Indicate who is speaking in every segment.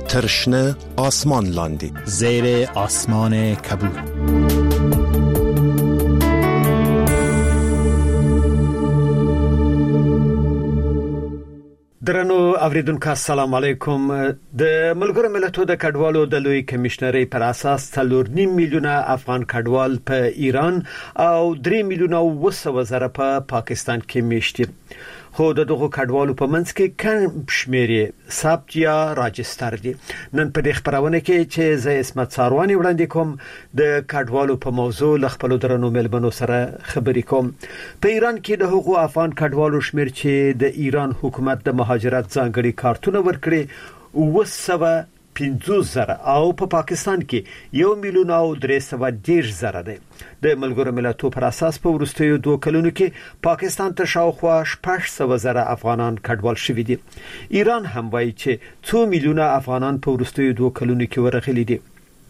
Speaker 1: ترشنه آسمان لاندی
Speaker 2: زیر آسمان کبود.
Speaker 3: درنو اوریدونکو السلام علیکم. د ملګرو ملتونو د کډوالو د لوی کمشنري پر اساس 3.5 میلیونه افغان کډوال په ایران او 3 میلیونه وسوځره په پاکستان کې میشتي. خو دغه کډوالو په منځ کې کم شمیرې ثبت یا راجستر دي. نن په دې خبرونه کې چې زه اسمت ساروانی وړاندې کوم د کډوالو په موضوع ل خپل درنو ملبنو سره خبرې کوم. په ایران کې د حقوق افغان کډوالو شمیر چې د ایران حکومت د مهاجرت ځانګړي کارتونه ورکړي 250,000 او په پاکستان کې 1,310,000 دی. د ملګرو ملتونو پر اساس په ورستیو 2 کلونو کې پاکستان ته شاوخوا 600,000 افغانان کډوال شوي دي. ایران هم وایي چې 2 میلیونه افغانان په ورستیو 2 کلونو کې ورغلي دي.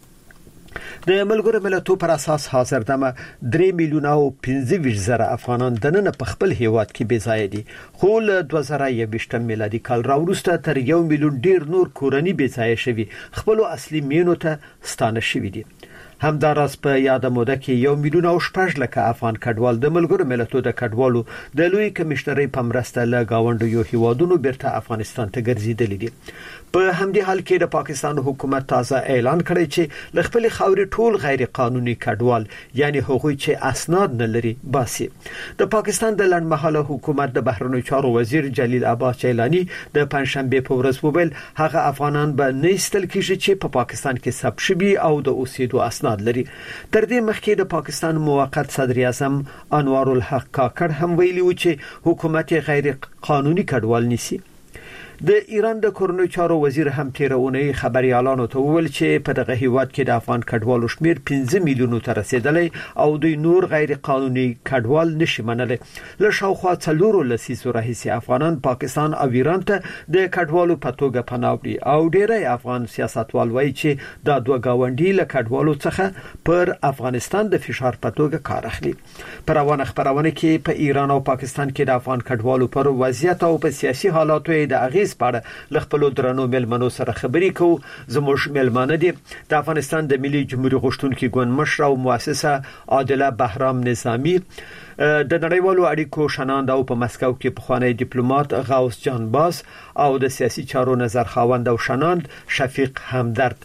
Speaker 3: د ملګرو ملتونو پر اساس حاضر دمه 3 میلیونه او 15,000 افغانان د نن په خپل هیواد کې بې ځای دي. خو له 2020 میلادي کال راوروسته تر 1 میلیون ډیر نور کورنۍ بې ځای شوي خپل اصلي مینو ته ستانه شوي دي. همداراز په یاد موده کې 1,600,000 افغان کډوال د ملګرو ملتونو د کډوالو د لوی کمشنري په مرسته له گاونډیو هیوادونو بیرته افغانستان ته ګرځیدل دي. په همدې حال کې د پاکستان حکومت تازه اعلان کړی چې ل خپل خاوري ټول غیر قانوني کډوال یعنی هغوی چې اسناد نه لري باسي. د پاکستان د لړمحاله حکومت د بهرنیو چارو وزیر جلیل عباس چیلانی د پنځشنبه په ورځ وویل هغه افغانان به نه استل کیږي چې په پاکستان کې ثبت شوي او د اوسېدو اسناد لري. تر دې مخکې د پاکستان موقت صدر اعظم انوار الحق کاکړ هم ویلي و چې حکومت غیر قانوني کډوال نیسي. د ایران د کورنیو چارو وزیر هم تیرونی خبريالانو ته وویل چې په دغه هیواد کې د افغان کډوالو شمیر 15 میلیونو ته رسیدلی او دوی نور غیر قانوني کډوال نشي منلی. له شاوخوا 4 لسیزو راهیسې افغانان پاکستان او ایران ته د کډوالو په توګه پناه وړي او ډیری افغان سیاستوال وایي چې دا دوه گاونډي له کډوالو څخه پر افغانستان د فشار په توګه کار اخلي. پر روانه خبرونه کې په ایران او پاکستان کې د افغان کډوالو پر وضعیت او په سیاسي حالاتو د اغیز پاړه لخپلو درنو ملمنو سره خبرې کوو. زموږ ملمانه دي د افغانستان د ملي جمهوریت غوښتونکو ګوند مشر او مؤسسه عادله بهرام نظامی، د نړیوالو اړیکو شناند او په مسکو کې پخوانی ډیپلوماټ غوث جانباز او د سیاسي چارو نظر خاوند او شناند شفیق همدرد.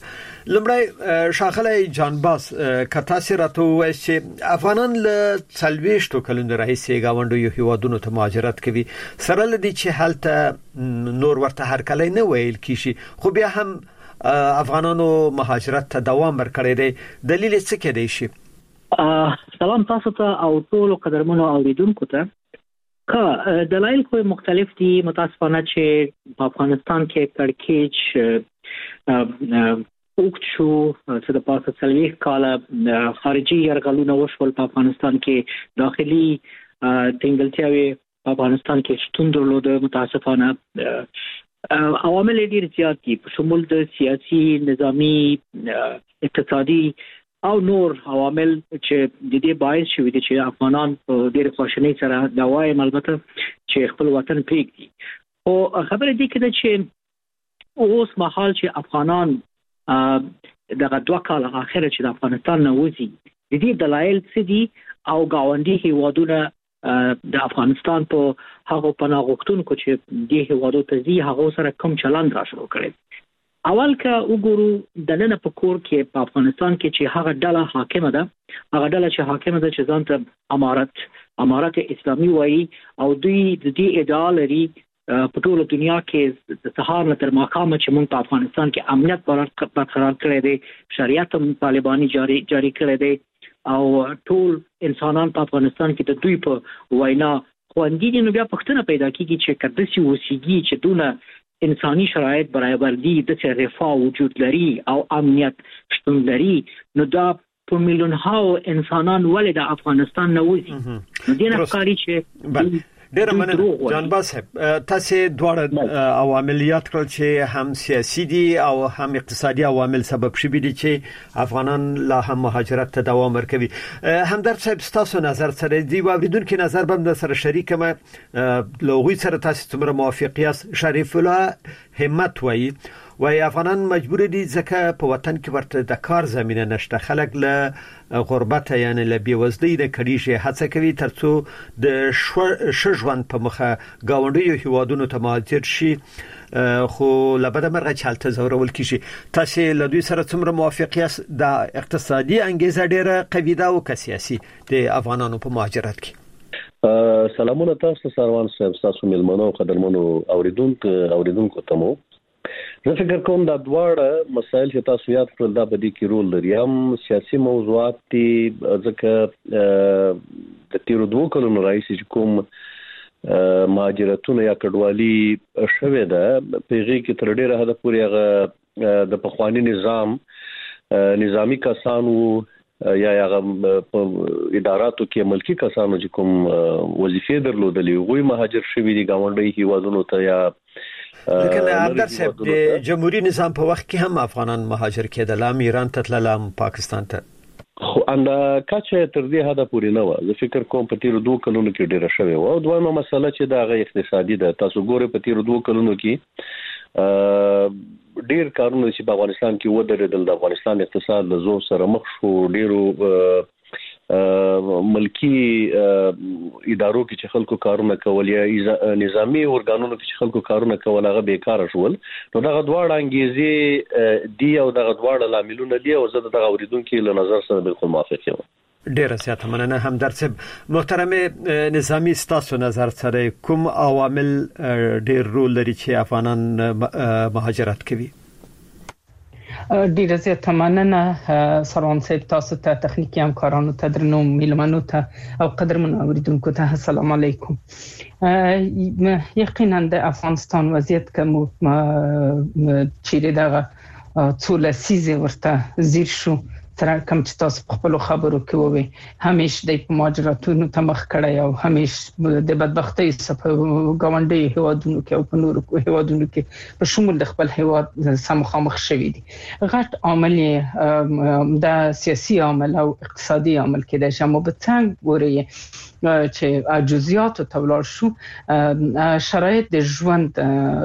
Speaker 3: لمړی شاخله جانباز کتا سره وایي چې افغانان له 40 کلونو راهیسې گاونډیو هیوادونو ته مهاجرت کوي. سره لدی چې حالت نور ورته هر کله نه ویل کیږي خو بیا هم افغانانو مهاجرت ته دوام ورکړی دی. دلیل څه کېدای شي؟
Speaker 4: سلام تاسو ته او ټول قدرمنو اوریدونکو ته. که دلایل خو مختلف دي. متاسفانه چې په افغانستان کې کړکېچ وخت شو چې د پاسه 40 کاله خارجي يرغلونه وشول په افغانستان کې. داخلي تنګلتیاوي په افغانستان کې شتون درلود. متاسفانه عوامل ډیر زیات دي په شمول د سیاسي، نظامی، اقتصادي او نور عوامل چې د دې باعث شوي دي چې افغانان په ډیر خوشنۍ سره دا وايي البته چې خپل وطن پریږدي. او خبره دي کده چې اوس مهال چې افغانان دغه 2 کال اخر چې د افغانستان نه وځي د دې دلایل څه دي او گاونډي هیوادونه د افغانستان په هغه پناه غوښتونکو چې د هیوادو ته ځي هغه سره کوم چلند را شروع کړي. اول که وګورو د نن په کور کې په افغانستان کې چې هغه ډله حاکمه ده، هغه ډله چې حاکمه ده چې ځان ته امارت اسلامي وایي او دوی د دې ادعا لري په ټول دنیا کې د سهار نه تر ماښامه چې موږ په افغانستان کې امنیت برقرار کړی دی، شریعت طالباني جاری کړی دی او ټول انسانان په افغانستان کې د دوی په وینا خوندي دي. نو بیا پوښتنه پیدا کیږي چې کدسي وسیږي چې دونه انساني شرایط برابر دي، د رفاه وجود لري او امنیت شتون لري، نو دا په میلیونونو انسانان ولې د افغانستان نه وځي. نو دې نه ښکاري چې
Speaker 3: ډیر مننه جانباز صاحب. تاسو دواړه عواملیات کړل چې هم سیاسي دي او هم اقتصادي عوامل سبب شوي دي چې افغانان لا هم مهاجرت ته دوام ورکوي. همدرد صاحب تاسو نظر سره دی واوریدونکو نظر به سره شریک ما لوغوي سره تاسو څومره موافق یاست؟ شریف الله همت وایي وای افغانان مجبور دي ځکه په وطن کې ورته د کار زمينه نشته خلک له غربت یعنی له بیوزلۍ د کډیشه هڅه کوي ترڅو د شژوند په مخه گاونډي هیوادونو ته مهاجر شي خو لبد مرغه چالت زورول کیږي تاسو له دوی سره څومره موافق یاست د اقتصادي انګیزه ډیره قوي ده او سیاسي د افغانانو په مهاجرت کې
Speaker 5: سلامونه تاسو سروان صاحب تاسو ملمنو قدرمنو اوریدونکو ته مو زه فکر کوم دا دواړه مسایل چې تاسو یاد کړل دا به دي کې رول لري هم سیاسي موضوعات دي ځکه د تیرو 2 کلونو راځي چې کوم مهاجرتونه یا کډوالي شوه ده پیغي کې تر ډیره حد پورې هغه د پخوانی نظامی کسانو یا اداراتو کې ملکی کسانو چې کوم وظیفې درلودلې غوي مهاجر شوی دي گاونډي هیوادونو ته یا
Speaker 3: لکه عبدالله صاحب د جمهوریت نظام په وخت کې هم افغانان مهاجر کېدل هم ایران ته تلل پاکستان ته
Speaker 5: خو ان کچه تر دې حد پورې نه و زه فکر کوم په تیر 2 کلونو کې ډیره شوی و او دویمه مسله چې دا غي اقتصادي ده تاسو ګوره په تیر 2 کلونو کې ډیر کارونه چې په افغانستان کې ودرېدل د افغانستان اقتصاد له زور سره مخ شو ډیرو ملکی ادارو کې چې خلکو کارونه کول یا نظامی ارګانونو کې چې خلکو کارونه کول هغه بیکاره شول نو دغه دواړه انګیزې دی او دغه دواړه لاملونه دی او زه دغه اوریدونکو له نظر سره بالکل موافق یم
Speaker 3: ډیره زیاته مننه همدرد صاحب محترم نظامی ستاسو نظر سره کوم عوامل ډیر رول لري چې افغانان مهاجرت کوي
Speaker 6: ډیره زیاته مننه سروان صاحب تاسو ته تخنیکی همکارانو ته درنو میلمنو ته او قدرمن اوریدونکو ته السلام علیکم یقینا د افغانستان وضعیت کوم چیرې دغه څول سیزه ورته زیر شو تر کوم چې تاسو په خپل خبرو کې ووي همیشه د مهاجرتونو ته مخ کړی او همیشه د بدبختۍ په گاونډي هیوادونو کې او په نورو هیوادونو کې په شمول د خپل هیواد سمخامخ شوي دي غټ عامل د سیاسي عامل او اقتصادي عامل کې د شمو په څنګه ګوري چې جزئیات او تولار شو شرایط د ژوند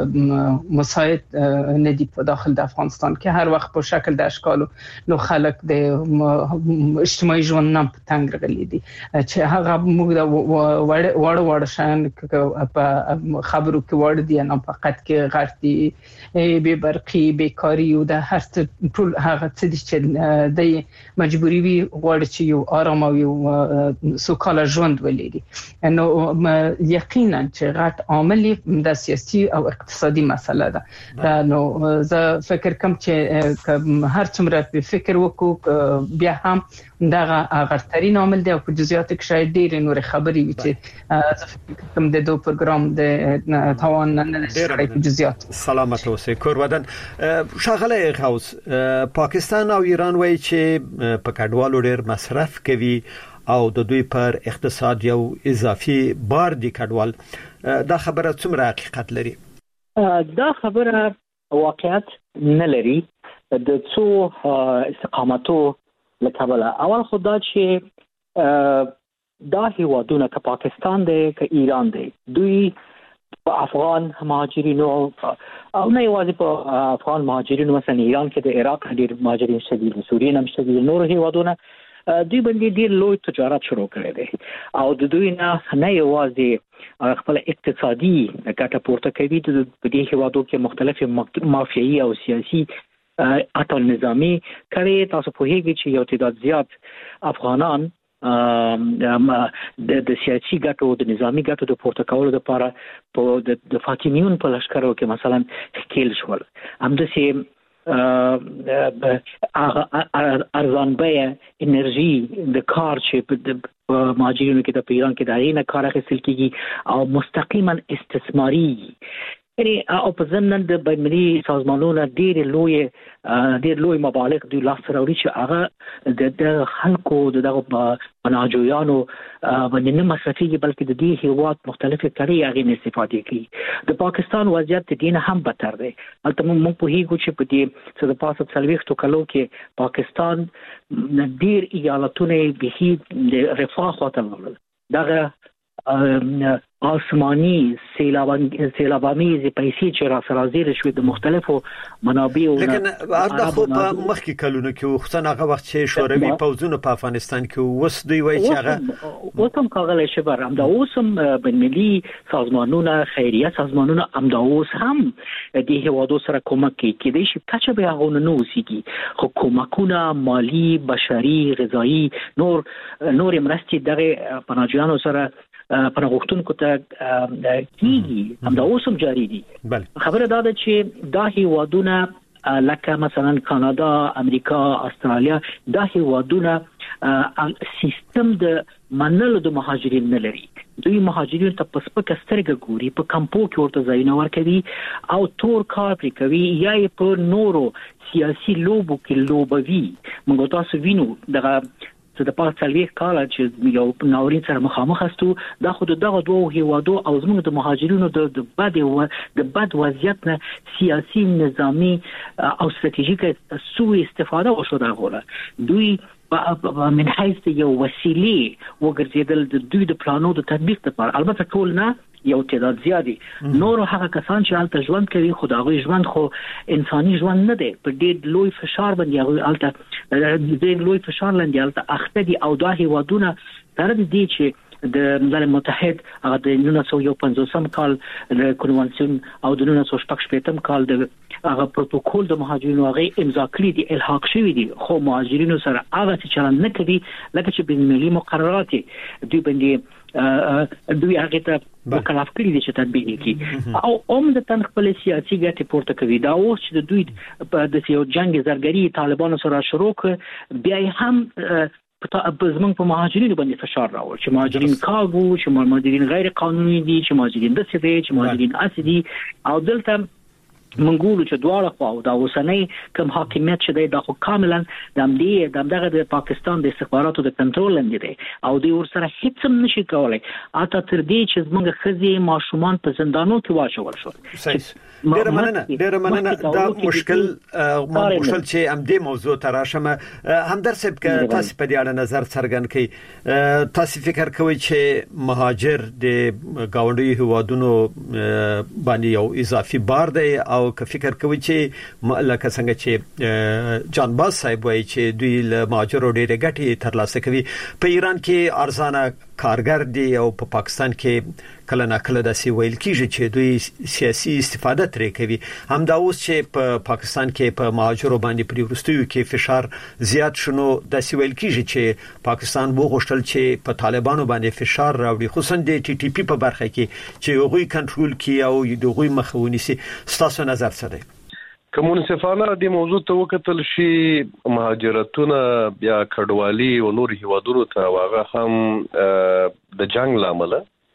Speaker 6: مساعد نه دي په داخل د افغانستان کې هر وخت په شکل د اشکالو نو خلک د اجتماعي ژوند نه په تنګ راغلي دي چې هغه موږ د وړ شان په خبرو کې وړ دي نه فقط کې غړتي به برقي بیکاری او د هر ټول هغه څه چې د مجبوري وي غوړ چې یو آرام او یو سوکاله ژوند ولري نو یقینا چې غټ عامل د سیاسي او اقتصادي مسله ده نو زه فکر کوم چې هر څومره فکر وکړو بیا هم دغه غړترین عامل دی او په جزئیات کې شاید ډېر نور خبرې وي چې زه فکر کوم د دوه پروګرام د توان نه لري په جزئیات
Speaker 3: سلامت اوسئ کور ودان شغله غوث پاکستان او ایران وایي چې په کډوالو ډېر مصرف کوي او د دوی پر اقتصاد یو اضافي بار دی کډوال دا خبره څومره حقیقت لري
Speaker 4: دا خبره واقعیت نه لري د څو استقامتو لکه اول خدا چې دا هیوادونه که پاکستان دی که ایران دی دوی په افغان مهاجرینو او نه یوازې په افغان مهاجرینو مثلا ایران کې د عراق ډیر مهاجرین شدید سوریه هم شدید نور هیوادونه دوی باندې ډیر لوی تجارت شروع کړی دی او د دوی نه یوازې خپل اقتصادي ګټه پورته کوي د دې هیوادو کې مختلف مافیایي او سیاسي اټل نظامی کوي تاسو په هیڅ چې یو تعداد زیات افغانان د سیاسي ګټو د نظامی ګټو د پورته کولو لپاره په د فاطمیون په لشکرو کې مثلا ښکیل شول همداسې ارزان بیه انرژي د کار چې په مهاجرینو کې د ایران کې د غینه کار اخیستل کیږي او مستقیما استثماري یعنی او په ضمن د بینالمللي سازمانونو ډېر لوی مبالغ دوی لاس راوړي چې هغه د خلکو دغه مناجویانو باندې نه مصرفيږي بلکې د دې هیواد مختلفه کړي هغه استفاده کوي د پاکستان وضعیت د دین هم بدتر دی البته موږ په هیڅ چې په دې څه د پاسه څلويختو کلو کې پاکستان ډېر ایالتونه به د رفاه خاطر دغه آسمانی سیلابامیز پیسې چې را سره زیر شوې د مختلفو منابعو
Speaker 3: لیکن دا خو په مخکې کلونو کې خصوصا هغه وخت چې شوروي پوځونه په افغانستان کې وس دوی وایي چې هغه
Speaker 4: وسم کاغله شبر هم دا اوسم بین ملي سازمانونه خیریه سازمانونه هم دا اوس هم د هوادو سره کومک کوي کې د شي کچه به هغه نه وسیږي خو کومکونه مالی بشري غذایی نور مرستې دغه پناهجویانو سره پرغښتونکو ته کیږي هم دا اوسم جاری دي خبره دا ده چې دا هیوادونه لکه مثلا کانادا امریکا استرالیا دا هیوادونه سیستم د منلو د مهاجرین نه لري دوی مهاجرین ته پسپک سترګه ګوري په کمپو کې ورته ځایونه ورکوي او تور کار پرې کوي یا په نورو سیاسي لوبو کې لوبوي موږ تاسو وینو دغه د پاره څلويخ کال چې یو ناورین سره مخامخ استو دا خود دغه دوه هیوادو او زموږ د مهاجرینو د بد وضعیت نه سیاسي نظامی او ستراتیژیک سوء استفاده وشو دا غوړه دوی من حيث یو وسیله وګرځیدل د دوی د پلانو د تطبیق لپاره البته ټول نه یو تعداد زیاتی نور هغه کسان چې حالت ژوند کوي خدای ژوند خو انساني ژوند نه دی په ډېر لوی فشار باندې حالت ډېر لوی فشار لاندې حالت اخته دي او دا هیوادونه تر دې چې د ملل متحد هغه د 1950 کال د کنوانسیون او د 1960 کال د هغه پروتوکول د مهاجرینو هغه امضا کړی دي الحاق شوی دي خو مهاجرینو سره هغه څه چلند نه کوي لکه چې بین المللي مقررات دوی باندې دوی هغه ته مکلف کړی دي چې تطبیق کړي او د تن خپل سیاسي ګټې پورته کوي دا اوس چې د دوی د یو جنگ زرګري طالبانو سره شروع بیا هم زمونږ په مهاجرینو باندې فشار راوړ چې مهاجرین کاغو چې مهاجرین غیر قانوني دي چې مهاجرین د سیدي چې مهاجرین اسدي او دلته منګولو چې دواړه خو دا اوسنۍ کوم حاکمیت چې دا خو کاملا دغه پاکستان د استخباراتو د کنټرول لاندې دی او دوی ورسره هیڅ هم نشي کولای اته تر دې چې زموږ خزي ماشومان په زندانو کې واچول شو
Speaker 3: ډېر مننه دا مشکل چې هم دې موضوع تراشمه هم درسب ک تاسو په دې اړه نظر څرګند کړئ تاسو فکر کوئ چې مهاجر د گاونډي هوادونو باندې یو اضافي بار دی او که فکر کوي چې لکه څنګه چې جان باز صاحب وایي چې دوی له مهاجرو ډېرې ګټې ترلاسه کوي په ایران کې ارزانه کارګر دي او په پاکستان کې کله ناکله داسې ویل کیږي چې دوی سیاسي استفاده ترې کوي همدا اوس چې په پاکستان کې په مهاجرو باندې په وروستیو کې فشار زیات شونه داسې ویل کیږي چې پاکستان وغوښتل چې په طالبانو باندې فشار راوړي خصوصا د ټي ټي پی په برخه کې چې هغوی کنټرول کړي او هغوی مخاوني سي ستاسو نظر څه دی
Speaker 5: کمونستانه د موضوع ته وکتل شي مهاجرتونه بیا کډوالي او نور هیوادونو ته واغه هم د جنگ لامل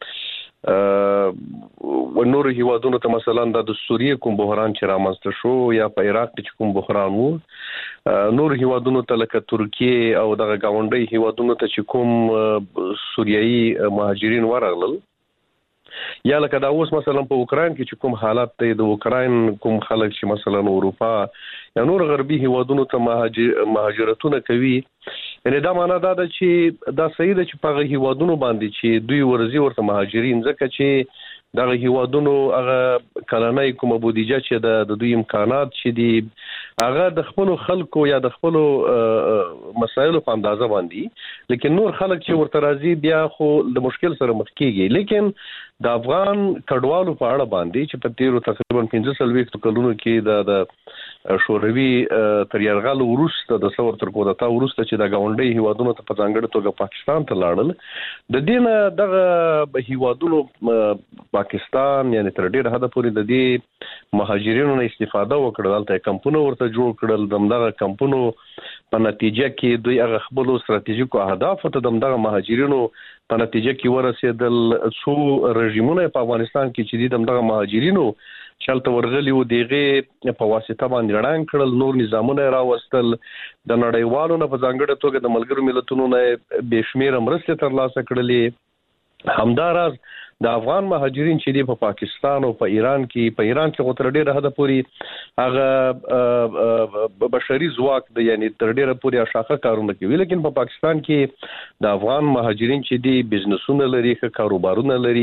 Speaker 5: و نور هیوادونو ته مثلا د سوریه کوم بحران چې رامنځته شو یا په عراق کې کوم بحران وو نور هیوادونو ته لکه ترکیه او دغه گاونډي هیوادونو ته چې کوم سوریایي مهاجرین ورغلل یا لکه دا اوس مثلا په اوکران کې چې کوم حالات ته د اوکران کوم خلک چې مثلا اروپا یا نور غربي هیوادونو ته مهاجرتونه کوي یعنی دا معنا دا ده چې دا صحیح ده چې په هیوادونو باندې چې دوی ورزي ورته مهاجرین ځکه چې دغه هیوادونو هغه کلنۍ کومه بودیجه چې د دوی امکانات چې دي هغه د خپل خلکو یا د خپل مسایلو په اندازه باندې لیکن نور خلک چې ورته راځي بیا خو د مشکل سره مخ کیږي لیکن د افغان کډوالو په اړه باندې چې په تیرو تقریبا 15 کلونو کې د شوروي تر یرغل وروسته د ثور تر کوډتا وروسته چې د گاونډي هیوادونو ته په ځانګړي توګه پاکستان ته لاړل د دین دغه هیوادونو پاکستان یعنی تر ډیره حد پورې د دې مهاجرینو نه استفاده وکړل دلته کمپونه ورته جوړ کړل دغه کمپونو په نتیجه کې دوی هغه خپل ستراتیژیکو اهداف ته دغه مهاجرینو په نتیجه کې ورسېدل څو رژیمونه په افغانستان کې چې دغه مهاجرینو چلته ورغلی و دیغه په واسطه باندې وړاندې کړل نور نظامونه راوستل د نړیوالو نه په ځانګړي توګه د ملګرو ملتونو نه بشمیره مرستې ترلاسه کړلې همداراز د افغان مهاجرین چې په پاکستان او په ایران کې غوتر ډیره حد پورې هغه بشري ځواک د یعنی تر ډیره پورې شاخه کارونه کوي لیکن په پاکستان کې د افغان مهاجرین چې دي بزنسونه لري کاروبارونه لري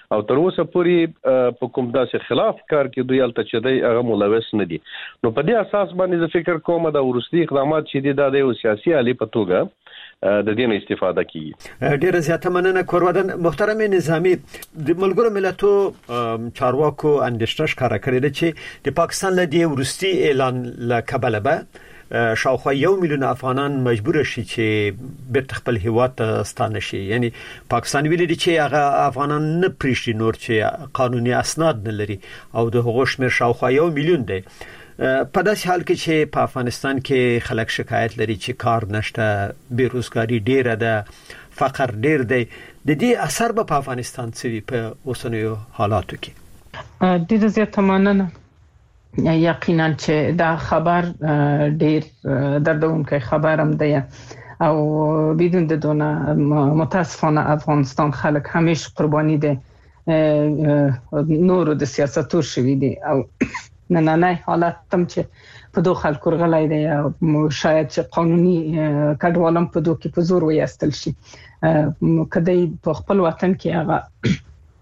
Speaker 5: او تر اوسه پورې په کوم داسې خلاف کار کې دوی الته چې دی هغه ملوث نه دي. نو په دې اساس باندې زه فکر کوم دا ورستي اقدامات چې دي د سیاسي علي په توګه د دې استفاده کیږي.
Speaker 3: ډیره زیاته مننه کوروادن. محترم نظامی، د ملګرو ملتو چارواکو اندېښنه ښکاره کړې ده چې د پاکستان له دې ورستي اعلان له کبله به شاوخوا 1 میلیون افغانان مجبور شي چې بیرته خپل هیواد ته ستانه شي. یعنی پاکستان ویلي دي چې هغه افغانان نه پریږدي نور چې قانوني اسناد نه لري او د هغو شمیر شاوخوا 1 میلیون دی. په داسې حال کې چې په افغانستان کې خلک شکایت لري چې کار نشته، بیروزګاری ډیره ده، فقر ډیر دی. د دې اثر په افغانستان څه وي په اوسنیو حالاتو کې؟
Speaker 6: ډیره زیاته مننه. یقینا چې دا خبر ډیر دردونکی خبر هم دی او بدون د دونه متاسفانه افغانستان خلک همیشه قربانی دي نورو د سیاستو شوی دي او نه حالت تم چې په دوه خلکو غلای دی او شاید چې قانوني کډوالم په دوه کې په زور ویستل شي. کدی په خپل وطن کې هغه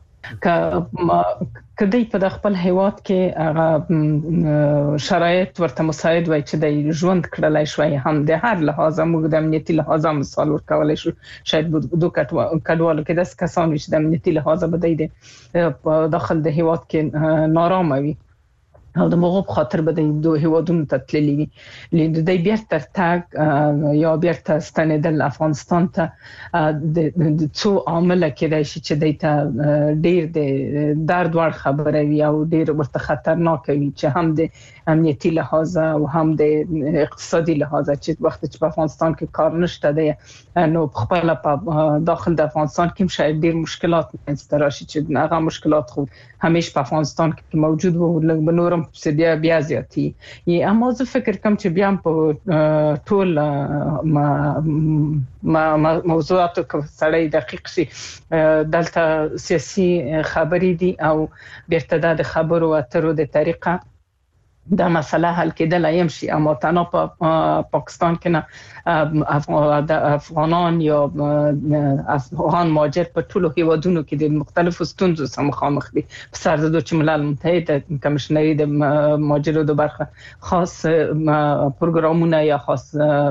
Speaker 6: کدی په خپل هیواد کې هغه شرایط ورته مساعد وای چې د ژوند کړلای شوی هم د هر لحاظ موږ د امنیتي لحاظ مثال ورکولای شو. شاید دوه کډوالو کې د کسان چې د امنیتي لحاظ بدایي په داخل د هیواد کې نارامه وي او د موږ په خاطر به د دوه هیوادونو ته تللی وي. لدې بیرته تګ یا بیرته ستنیدل افغانستان ته د څو عامل کېدای شي چې دایته ډیر د درد ور خبره وي او ډیر ورته خطرناک وي چې هم د امنیتي لحاظ او هم د اقتصادي لحاظ چې وخت چې په افغانستان کې کار نشته دی نو خپل په داخل د افغانستان کې شاید ډیر مشکلات منځته راشي چې هغه مشکلات خو همیشه په افغانستان کې موجود وو لکه بنورم بیا زیاتی. اما زه فکر کوم چې بیا په ټول موضوعاتو کې سړی دقیق شي دلته سیاسي خبرې دي او بیرته د خبرو اترو د طریقه دا مسله حل کېدل ایم شي. اما تنها په پاکستان کې نه د افغانان یا افغان مهاجر په ټولو هیوادونو کې د مختلفو ستونزو سره مخامخ دي. په سر د دوه ملل متحد کمیشنري د مهاجرو د برخه خاص پروګرامونه یا خاص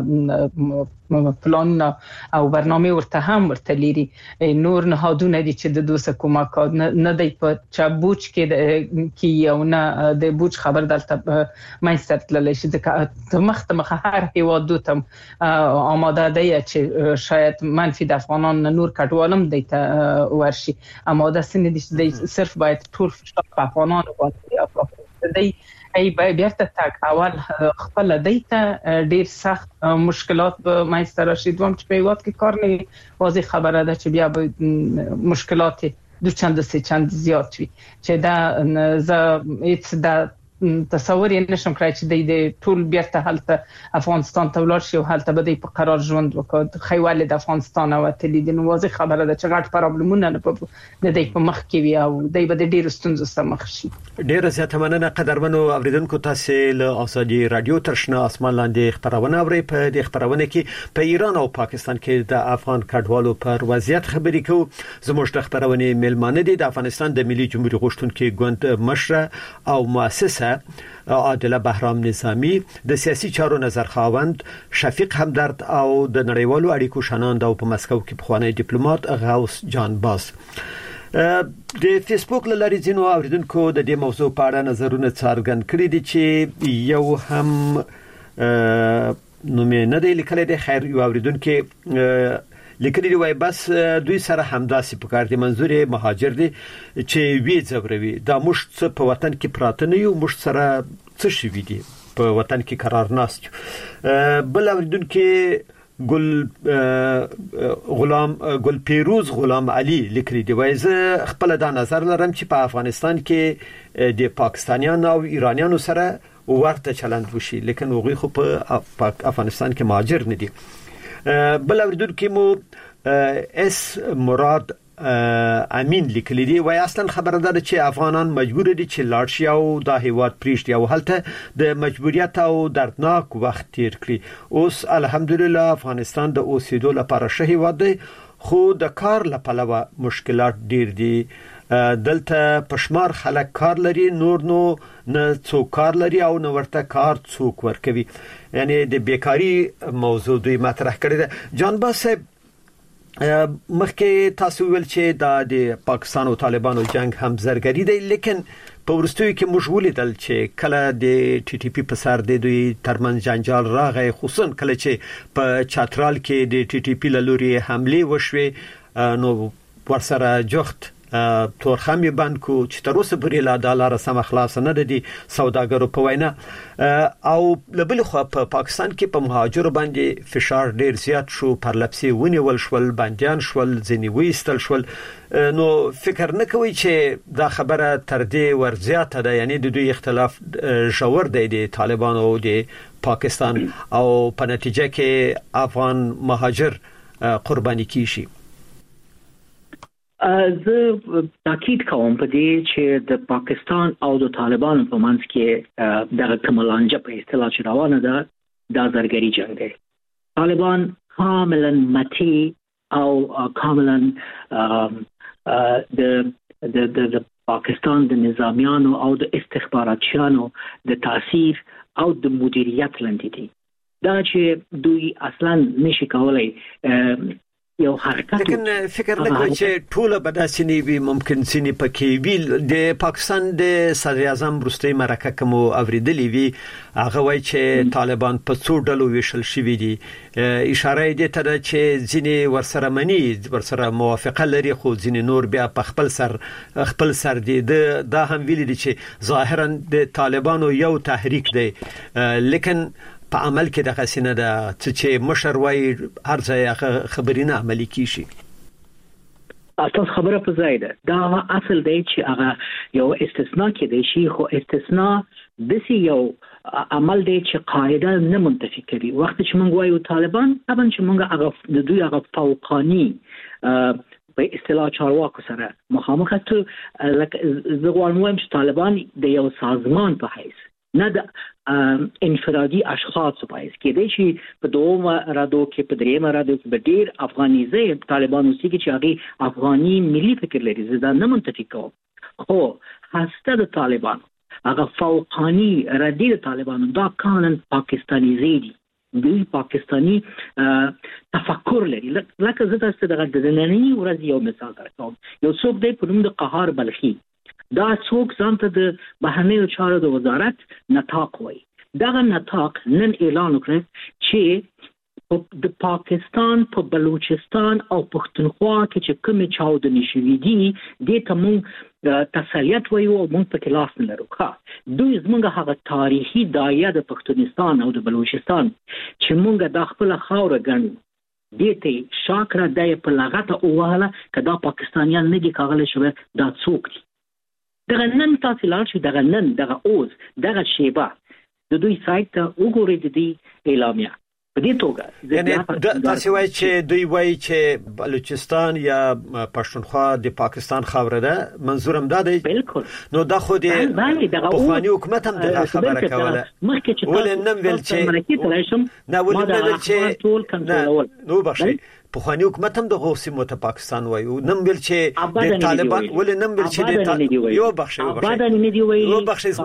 Speaker 6: پلان او برنامه ورته هم ورته لري. نور نهادونه دي چې د دوه کومکات نه دی په چابوچ کې یو نه د بوج خبر دلته ماینستر تللی شي د مخه هر هیواد دوته آماده دی چې شاید منفي د افغانان نور کډوالم دی ته ورشي. آماده سن دي چې صرف باید ټول فشار په افغانانو باندې دی ای بیرته تک اول خپل دیته ډیر سخت مشکلات به ماینستر راشي. دوم چې په هیواد کې کار نه واضح خبره ده چې بیا به مشکلات دو چند زیات وي چې دا ز ایت دا تصور یې نشم کړای چې د ټول بیرته هلته افغانستان ته ولاړ شي او هلته به په قرار ژوند وکړي. خیوال د افغانستان او تل د واضح خبره ده چې غټ پرابلمونه نه په د په مخ کې وي او د به ډیر ستونزو سره مخ شي.
Speaker 3: ډیر زیاته مننه قدرمنو اوریدونکو. تاسو له ازادي رادیو ترشنه اسمان لاندې خبرونه اورئ. په دې خبرونه کې په ایران او پاکستان کې د افغان کډوالو پر وضعیت خبرې کوو. زموږ د خبرونه میلمانه دي د افغانستان د ملي جمهوریت غوښتونکو ګوند مشره او مؤسسه عادله بهرام نظامی، د سیاسي چارو نظرخواند شفیق همدرد او د نړیوالو اړیکو شناند او په مسکو کې پخوانی ډیپلوماټ غوث جان باز. د فیسبوک لاري ځینو اوریدونکو د دې موضوع په اړه نظرونه څرګند کړي دي چې یو هم نومې نه دی لیکلی دی. خیر یو اوریدونکو لیکلي دی وای بس دوی سره همداسې په کار دي، منظور مهاجر دي چې وی زبروي دا مشت په وطن کې پراته نه یو مشت سره څه شي دي په وطن کې قرار ناست. بل اوریدونکو ګل پیروز غلام علي لیکلي دی وای زه خپل دا نظر لرم چې په افغانستان کې د پاکستانیانو او ایرانیانو سره ورته چلند وشي، لیکن هغوی خو په افغانستان کې مهاجر نه دي. بل اوریدونکو مو اس مراد امین لیکلی دی وای اصلا خبردار چې افغانان مجبور دي چې لاړ شي او د هیواد پریشتي او هلته د مجبوریت او دردناک وخت تیر کړي. اوس الحمدلله افغانستان د اوسېدو لپاره ښه هیواد دی خو د کار لپاره مشکلات ډیر دي دلته پښمار خلک کار لري نور نو نه څوک کار لري او نو ورته کار څوک ورکوي یعنی د بیکاری موضوع دوی مطرح کړی ده جان باسه مخکې تاسو ویل چې د پاکستان او طالبانو جنگ هم زرګری دی لیکن په ورستیو کې موږ ولیدل چې کله د ټي ټي پی په سر د دوی ترمن جنجال راغی خصوصا کله چې په چاترال کې د ټي ټي پی لوري حمله وشوه نو ورسره جوخت تورخمي بند کو چې تر اوسه پورې لا د لار سم خلاص نه دي سوداګرو په وینا او لبل خو په پاکستان کې په مهاجرو باندې فشار ډیر زیات شو پرلپسي ونیول شول باندیان شول ځنی وېستل شول نو فکر نه کوي چې دا خبره تر دې ور زیاته ده یعنی د دوی اختلاف ژور دی د طالبانو او د پاکستان او په نتیجه کې افغان مهاجر قرباني کیږي
Speaker 4: زه تاکید کوم په دې چې د پاکستان او د طالبانو په منځ کې د کمالانجه په اصطلاح چې روانه ده د زرګری جنگ دی طالبان کاملا متي او کاملا د پاکستان د نظامیانو او د استخباراتچیانو د تاثیر او د مدیریت لاندې دي دا چې دوی اصلا نشي کولای یو حرکت
Speaker 3: لیکن فکر نه کوي چې ټول بداسنی وي ممکن سینې پکې وی د پاکستان د صدر اعظم روستي مرکه کوم اوریدلې وی هغه وایي چې طالبان په څو ډلو ویشل شوی دي اشاره دې ته چې ځینې ورسره منی ورسره موافقه لري خو ځینې نور بیا په خپل سر دي دا هم ویلي دي چې ظاهرا د طالبانو یو تحریک دی لیکن په عمل کې د غسینه د چې مشر وای هر ځای خبرینه عملی کیږي
Speaker 4: تاسو خبره په ځای ده دا اصل دی چې هغه یو استثناء کې دی شي خو استثناء د یو عمل دی چې قاعده نه منتفي کوي وخت چې موږ وایو طالبان طبعا چې موږ هغه د دوی هغه فوقانی په اصطلاح چارواکو سره مخامخ ته لکه زه وایم چې طالبان د یو سازمان په حیث نه د انفرادي اشخاص په حیث کې دی چې په دوه رادو کې په درېمه رادو کې به ډیر افغانیزه طالبان اوسېږي چې هغه افغاني ملي فکر لري زه دا نه منتفي کوم خو هسته د طالبان هغه فوقانی ردی د طالبان دا کاملا پاکستانیزه دي دوی پاکستانی تفکر لري لکه زه تاسو دغه د نننی ورځ یو مثال درکوم یو څوک دی په نوم د قهار بلخي دا څوک ځانته د بهرنیو چارو د وزارت نطاق وایي دغه نطاق نن اعلان وکړ چې د پاکستان په بلوچستان او پښتونخوا کې چې کوم چاودنې شوې دي د تمون تسلیت وایو او موږ په کلاس نه لرو دوی زموږ هغه تاریخي دایره د پښتونستان او د بلوچستان چې موږ د خپل خاور ګڼو دته شاکره دای په لغته اوهله کدا پاکستانیان نه دي کاغله شوه دا څوک دي دغه نن تاسو لاړ شو دغه نن دغه اوز دغه شیبه د دوی سایت ته وګورئ د دې اعلامیه په دې توګه
Speaker 3: یعنی تاسو وایي چې دوی وایي چې بلوچستان یا پښتونخوا د پاکستان خاوره ده منظورم دا دی
Speaker 4: بالکل
Speaker 3: نو دا خو د پخوانی حکومت هم د خبره کوله ولې نن ویل چې نه ولې ویل چې نو بخښي پخوانی حکومت هم د غوسیمو ته پاکستان وایو نن ویل چې د طالبان ولې نن ویل چې د یو بخښي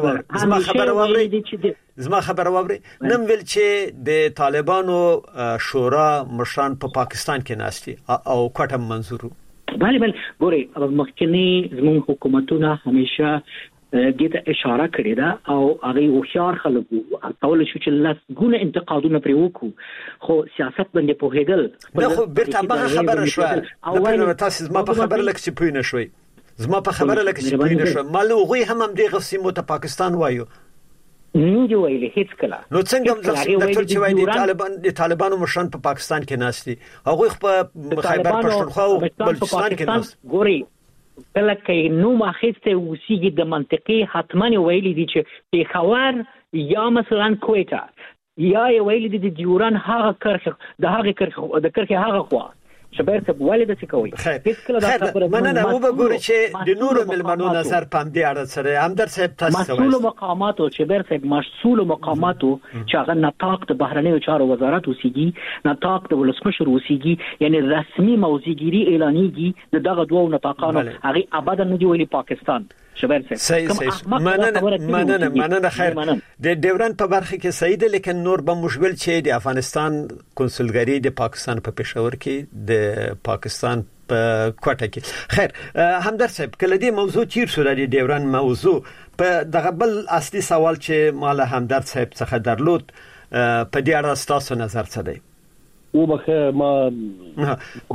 Speaker 3: زما خبره ووري نن ویل چې د طالبانو شورا مشران په پاکستان کې ناشتي او کوټم منظورو
Speaker 4: بله ګوري مخکنی زموږ حکومتونه همیشه دې ته اشاره کړې ده او هغه هوښیار خلک کول شو چې لاس ګونه انتقادونه پر وکړو خو سیاست باندې پوهېدل
Speaker 3: نه خو بیرته هغه خبره شو او تاسو ما په خبره لکه چې پوی نه شوي زما په خبره لکه چې پوی نه شو مالو غوي هم دې غسیمو ته پاکستان وایو
Speaker 4: نه دی ویلي هیڅ کله
Speaker 3: نو څنګه د چې وایي د طالبانو مشران په پاکستان کې ناشتي هغه په خیبر پښتونخوا او بلوچستان کې ناشتي
Speaker 4: ګوري کله کې نو ماخسته وسیږي د منطقي حتمن ویلي دي چې په خبر یا مثلا کویتا یا ویلي دي د دیوران هغه کرخه د هغه کرخه هغه خوا شبیر صاحب والد څه کوي هیڅ کله دا خبره
Speaker 3: مننه وګورئ چې د نورو ملمنو نظر پام دی اړه سره همدر صاحب تاسو
Speaker 4: مسؤل مقامات او شبیر صاحب مسؤل مقامات چې هغه نطاق د بهرنیو چارو وزارت اوسېږي نطاق د ولسمشر اوسېږي یعنی رسمي موضوعګيري اعلانېږي دغه دوه نطاقانو هغه ابدا نه دی ویلي پاکستان شبیر صاحب
Speaker 3: مننه خیر د ډیورن په برخه کې صحیح ده لیکن نور به مشغل چې د افغانستان کنسولګری د پاکستان په پېښور کې د پاکستان په کوټه کې خیر همدر صاحب کله دې موضوع چیر شو د ډیورن موضوع په دغه بل اصلي سوال چې مال همدر صاحب څخه درلود په دې اړه تاسو نظر څه دی
Speaker 5: او بخیر ما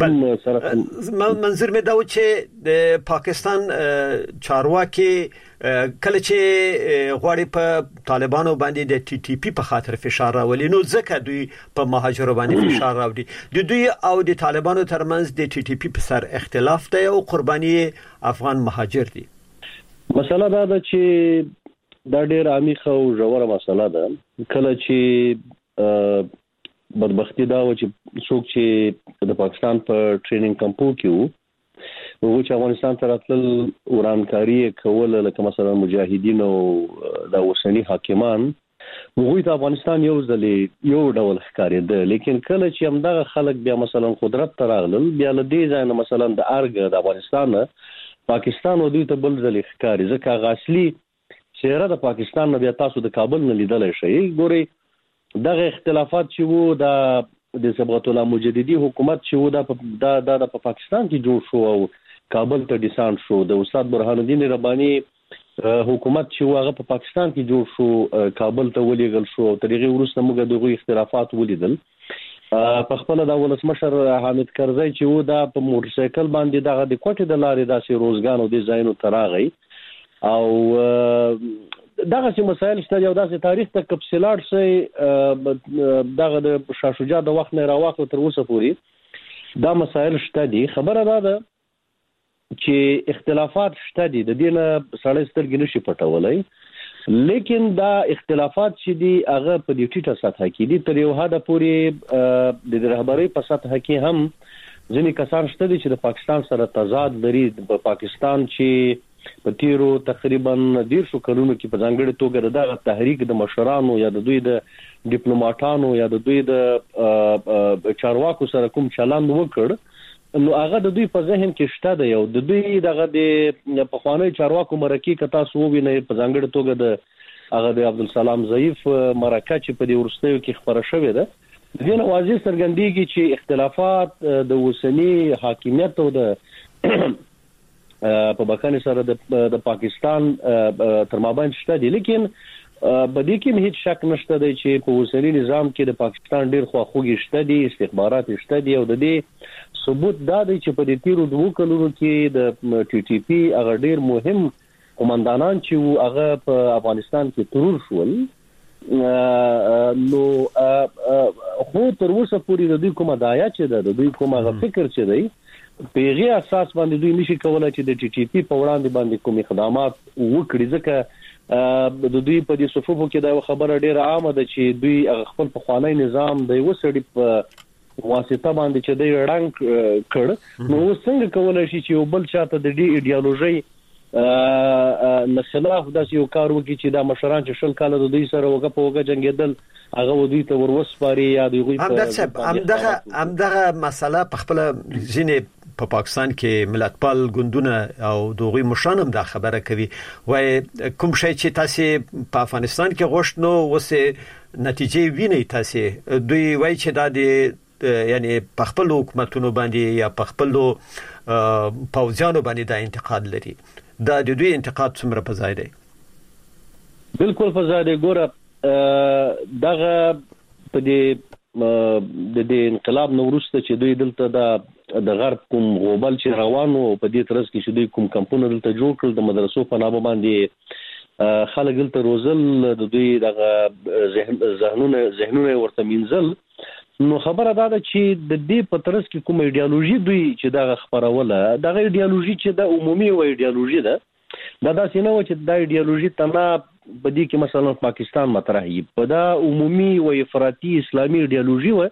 Speaker 3: منظور مې دا و چې د پاکستان چارواکي کله چې غواړي په طالبانو باندې د ټي ټي پی په خاطر فشار راولي نو ځکه دوی په مهاجرو باندې فشار راوړي د دوی او د طالبانو ترمنځ د ټي ټي پی په سر اختلاف دی او قرباني افغان مهاجر دي
Speaker 5: مسله دا ده چې دا ډېر عمیقه او ژوره مسله ده کله چې بدبختی دا و چې څوک چې د پاکستان په ټریننګ کمپو کې وو چې افغانستان ته راتلل ورانکاری کول لکه مثلا مجاهدین او د اوسنی حاکمان موږ ته افغانستان یو ډول ښکارېده لیکن کله چې همدغه خلک بیا مثلا قدرت ته راغلل بیا له دې ځای نه مثلا د ارګ د افغانستان پاکستان او دوی ته بل ځل ښکاري ځکه غاصلي چهره د پاکستان نه بیا تاسو د کابل نه لیدل شي ګوري دغه اختلافات چې وو د ثبات الله مجددي حکومت چې وو د پاکستان کې جوړ شو او کابل ته ډیسانټ شو د استاد برهان الدین رباني حکومت چې هغه په پاکستان کې جوړ شو کابل ته ولېږل شو او ترغه ورسره موږ دغه اختلافات ولیدل په خپل د ولسمشر حامد کرزی چې وو د په موټر سایکل باندې دغه د کوټې د لارې داسې روزګان او د ځایونو تراغی او دغه چې مسایل شته یو داسې تاریخ ته کپسلار شي دغه د شاه شجاع د وخت نه راوخت تر اوسه پورې دا مسایل شته دي خبره ده چې اختلافات شته دي د دې نه سړی سترګې نشي پټولای لیکن دا اختلافات چې دي هغه په دې ټیټه سطح کې دي تر یو حد پورې د رهبرۍ په سطح کې هم ځینې کسان شته دي چې د پاکستان سره تضاد لري په پاکستان چې په تیرو تقریبا 1.5 کلونو کې په ځانګړي توګه د تحریک د مشرانو یا د دوی د ډیپلوماټانو یا د دوی د چارواکو سره کوم چلند وکړ نو هغه د دوی په ذهن کې شته دی او د دوی دغه د پخوانی چارواکو مرکه کتا سو ویني په ځانګړي توګه د هغه د عبدالسلام ضعیف مرکه چې په دې ورستیو کې خبره شوې ده د دې واضح څرګندېږي چې اختلافات د وسنی حاکمیت او د په بکانه سره د پاکستان تر مابین شته دي لیکن په دې کې هیڅ شک نشته دی چې په وسنی نظام کې د پاکستان ډېر خواخوږي شته دي استخبارات شته دي او د دې ثبوت دا دی چې په دې تیرو 2 کلونو کې د ټي ټي پی هغه ډېر مهم قومندانان چې هغه په افغانستان کې ترور شول نو خو تر اوسه پورې د دوی کومه دایا چې د دوی کومه فکر چې دی په هغه اساس باندې دوی نشي کولای چې د ټي ټي پی په وړاندې باندې کوم اقدامات وکړي ځکه د دوی په دې صفوفو کې دا خبره ډیره عامه ده چې دوی خپل پخوانی نظام د وسړي په واسطه باندې چې دوی رنګ کړ نو څنګه کولای شي چې یو بل چاته د دې ایډیالوژي خلاف داسې یو کار وکړي چې دا مشران چې 10 کال د دوی سره وګه په وګه جنگیدل هغه دوی ته وروسپاري یا دوی
Speaker 3: همدغه مسله په خپل ځینې په پاکستان کې ملتپال ګوندونه او دوغي مشران هم دا خبره کوي وای کوم شي چې تاسو په افغانستان کې غوښتنو وسه نتیجې ویني تاسو دوی وای چې دا د یعنی په خپل حکومتونو باندې یا په خپل پوځیانو باندې دا انتقاد لري دا د دوی انتقاد څومره په ځای دی
Speaker 5: بالکل په ځای دی ګوره دغه په دې انقلاب نو وروسته چې دوی دلته د غرب کوم غوبل چې روانو په دې ترڅ کې چې دوی کوم کمپونه دلته جوړ کړل د مدرسو په نامه باندې خلک دلته روزل د دوی دغه ذهنونه ورته منځل نو خبره دا ده چې د دې په ترڅ کې کوم ایډیالوژي دوی چې دغه خبروله دغه ایډیالوژي چې د عمومي و ایډیالوژي ده دا داسې نه و چې دا ایډیالوژي تنا په دې کې مثلا پاکستان مطرح وي په دا عمومي و افراطي اسلامي ایډیالوژي و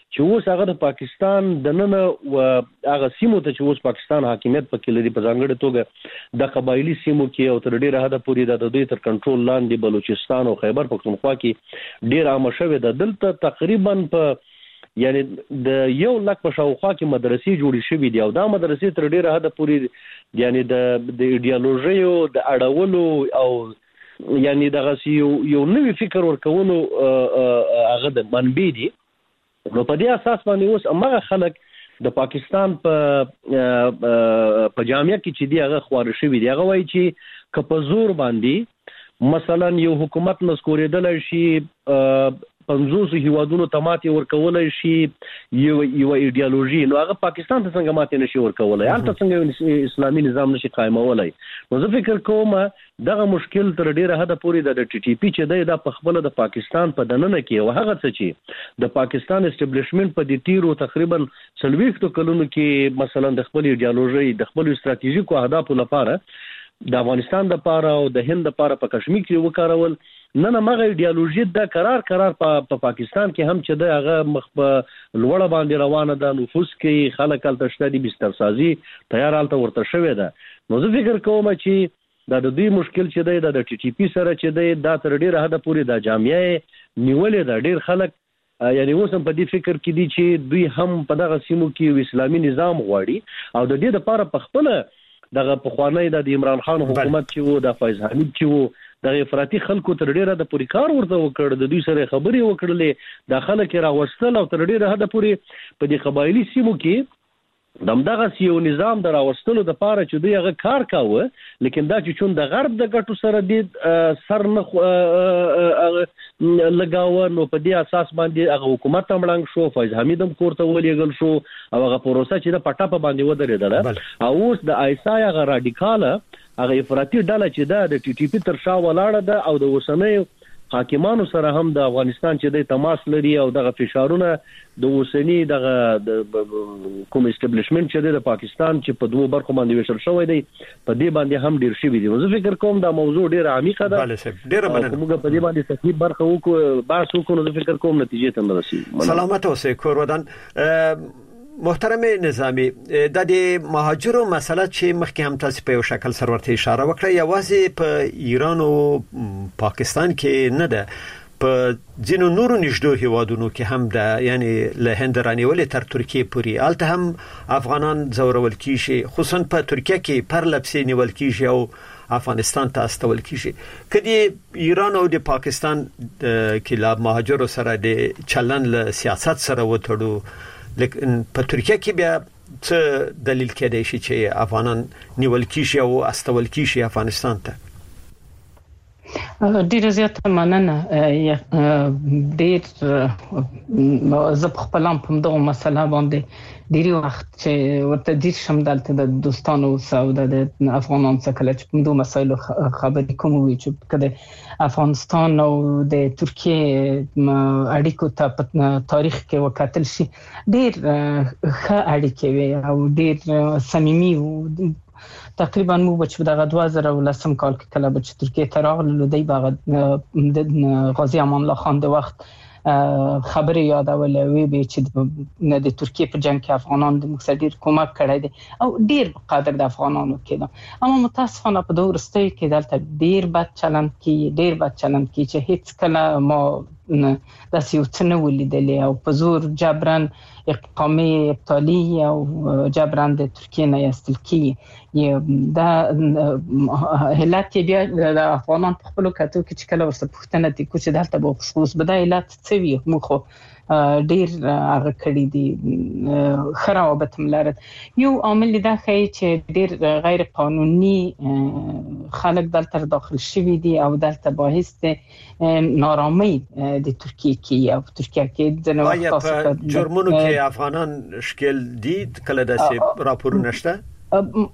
Speaker 5: چې اوس هغه د پاکستان د نن او هغه سیمو ته چې اوس پاکستان حاکمیت پکې لري په ځانګړي توګه د قبایلی سیمو کې او تر ډیره حد پورې د دوی تر کنټرول لاندې بلوچستان او خیبر پختونخوا کې ډیر عام شوه د دلته تقریبا په یعنی د 1 لک په شاوخوا کې مدرسې جوړې شوې دي او دا مدرسې تر ډیره حد پورې یعنی د ایډیالوژي او د اړولو او یعنی دغه یو نوې فکر ورکولو هغه د منبع دي نو په دې اساس باندې اوس هغه خلک د پاکستان په جامعه کې چې دی هغه خوار شوی دی هغه وایي چې کپ زور باندې مثلا یو حکومت مذکوریدل شي 50 هیوادونو تماتي ورکولای شي یو ایډیالوژي نو هغه پاکستان ته څنګه ماته نشي ورکولای حالت څنګه اسلامي نظام نشي قائمولای نو زه فکر کوم دغه مشکل تر ډیره حد پورې د ټي ټي پی چې د خپل د پاکستان په دننه کې او هغه څه چې د پاکستان اسټابلیشمنت په دې تیرو تقریبا 40 کلونو کې مثلا د خپل ایډیالوژي د خپل استراتیژیکو اهدافو لپاره د افغانستان لپاره او د هند لپاره په کشمیر کې وکارول نه مغه ایډیالوژي د قرار په پاکستان کې هم چې د هغه مخ په لوړه باندې روانه ده نفوس کې خلک ال تشدید بسترسازي تیار حالت ورته شوی ده نو زه فکر کوم چې د دوی مشکل چې د ټي ټي پی سره چې د تر ډیره حد پورې د جامعه نیولې د ډیر خلک یعنی اوس په دې فکر کې دي چې دوی هم په دغه سیمو کې اسلامي نظام غواړي او د دې لپاره په خپل دغه پخوانی د عمران خان حکومت چې وو د فیض حمید چې وو د افراطي خلکو تر ډیره د پوری کار ورته وکړ د دوی سره خبرې وکړلې د خلک راوستل او تر ډیره حد پورې په دې قبایلی سیمو کې دغه یو نظام د راوستلو د پاره چې دوی هغه کار کاوه لیکن دا چې چون د غرب د ګټو سره د سر نه لګاوه نو په دې اساس باندې هغه حکومت تمړنګ شو فیض حمید هم کوړته ولېګل شو او هغه پروسه چې د پټه په باندې ودرېدله او اوس د آیسای هغه رادیکاله هغه افراطي ډله چې د ټي ټي پی تر شا ولاړه ده او د اوسنۍ حاکمانو سره هم د افغانستان چې د تماس لري او دغه فشارونه د اوسنی دغه کوم اسټابلیشمنت چې د پاکستان چې په دوه برخو باندې وشل شوی دی په دې باندې هم ډیر شي دي زه فکر کوم دا موضوع ډیر عمیقه ده
Speaker 3: ډیر مننه
Speaker 5: موږ په دې باندې تفصیل برخه وکړو بحث وکړو زه فکر کوم نتیجې ته نرسي
Speaker 3: سلامت اوسئ کور ودان محترم نظامی د دې مهاجرو مسله چې مخکې هم تاسو په یو شکل سره ورته اشاره وکړه یوازې په ایران او پاکستان کې نه ده په ځینو نورو نږدې هیوادونو کې هم ده یعنی له هند رانیولې تر ترکیه پورې الته هم افغانان زورول کیږي خصوصا په ترکیه کې پر لپسې نیول کیږي او افغانستان ته استول کیږي کدی ایران او د پاکستان کې لا مهاجرو سره د چلن له سیاست سره وټړو لیکن په ترکیه کې بیا څه دلیل کېدای شي چې افغانان نیول کیږي او استول کیږي افغانستان ته
Speaker 6: ډیر زیات مننه ډیر زه په خپل په دغه مسله باندې ډیر وخت چې ورته د شمدلته د دوستانو او د افغانانو څخه چې په دوه مسایلو خبرې کوم وي چې کله افغانستان او د ترکیه اړیکو ته په تاریخ کې وکتل شي ډیر ښه اړیکې وي او ډیر صمیمي تقریبا مو بچ دغه 2010 کال کې کله بچ ترکیه ته راغلو دی باغ غازی امان الله خان د وخت خبري یادول وی به چې د ترکیه په جنگ کې افغانان د مقصدیر کومک کړی دي او ډیر قدر د افغانانو کې اما متاسفانه په دور سته کې دلته ډیر بد چلند کې چې هیڅ کله ما د سیوڅنه ولیدلې او په زور جبران اقامه ابطالي او جبران د ترکیه نه یستل کی دا هلات بیا د افغانان په خپل کتو کې چې کله ورسره پښتنه دي چې دلته به خصوص بدای هلات څه وي مخه ډیر هغه کړی دي خرابت ملارد یو عامل دا ښیي چې ډیر غیر قانوني خلک دلته داخل شوي دي او دلته باعث نارامي د ترکیه کې او ترکیه کې د
Speaker 3: جرمونو کې افغانان شکل دي کله داسې راپورونه شته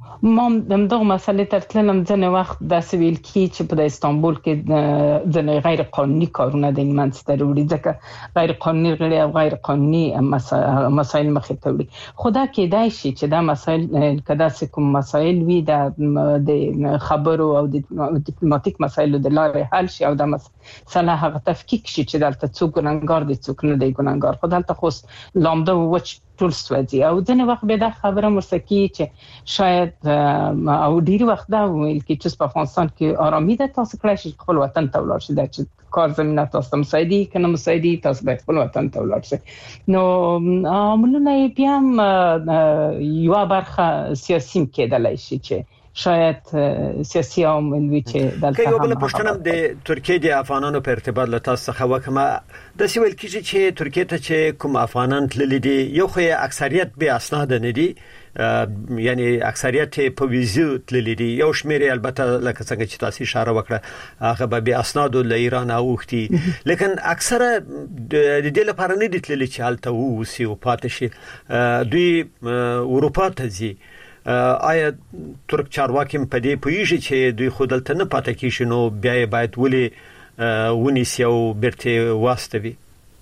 Speaker 6: ما دغه مسلې ترتلم ځنه وخت د سویل کی چې په استانبول کې ځنه غیر قانوني کارونه د منځته وړي ځکه غیر قانوني غړي او غیر قانوني مسایل مخې ته وړي خدا کې دای شي چې دا مسایل کدا کوم مسایل وي د خبرو او د ډیپلوماټیک مسایلو د لارې حل شي او د مسله هغه تفکیک شي چې دلته څوک ګناګار دي څوک نه دی ګناګار خو دلته خو لامده وچ ټول سوځي او ځنه وخت به دا خبره مرسکی چې شاید او ډیر وخت دا ویل کې چې په افغانستان کې آرامي ده تاسو کړئ چې خپل وطن ته ولاړ شئ چې کار زمينه تاسو مساعدي کنه مساعدي تاسو به خپل وطن ته ولاړ شئ نو عملونه بیا یو برخه سیاسي کېدلای شي چې شاید سیاسي عوامل وي چې دلته
Speaker 3: یو بل پښتنم د ترکیه د افغانانو په ارتباط له تاسو څخه وکما د سویل کیږي چې ترکیه ته چې کوم افغانان تللی دي یو خو اکثریت به اسناد نه دي یعنی اکثریت په ویزو تللی دي یو شمیر البته لکه څنګه چې تاسو اشاره وکړه هغه به اسناد له ایران اوختي لیکن اکثره د دې لپاره نه دي تللی چې حالت وو او پاتې شي دوی اروپا ته ځي آیا ترک چارواکي په دې پویږي چې دوی خودلته نه پاتې کیږي نو بیا باید ولې ونیسي او برته واستوي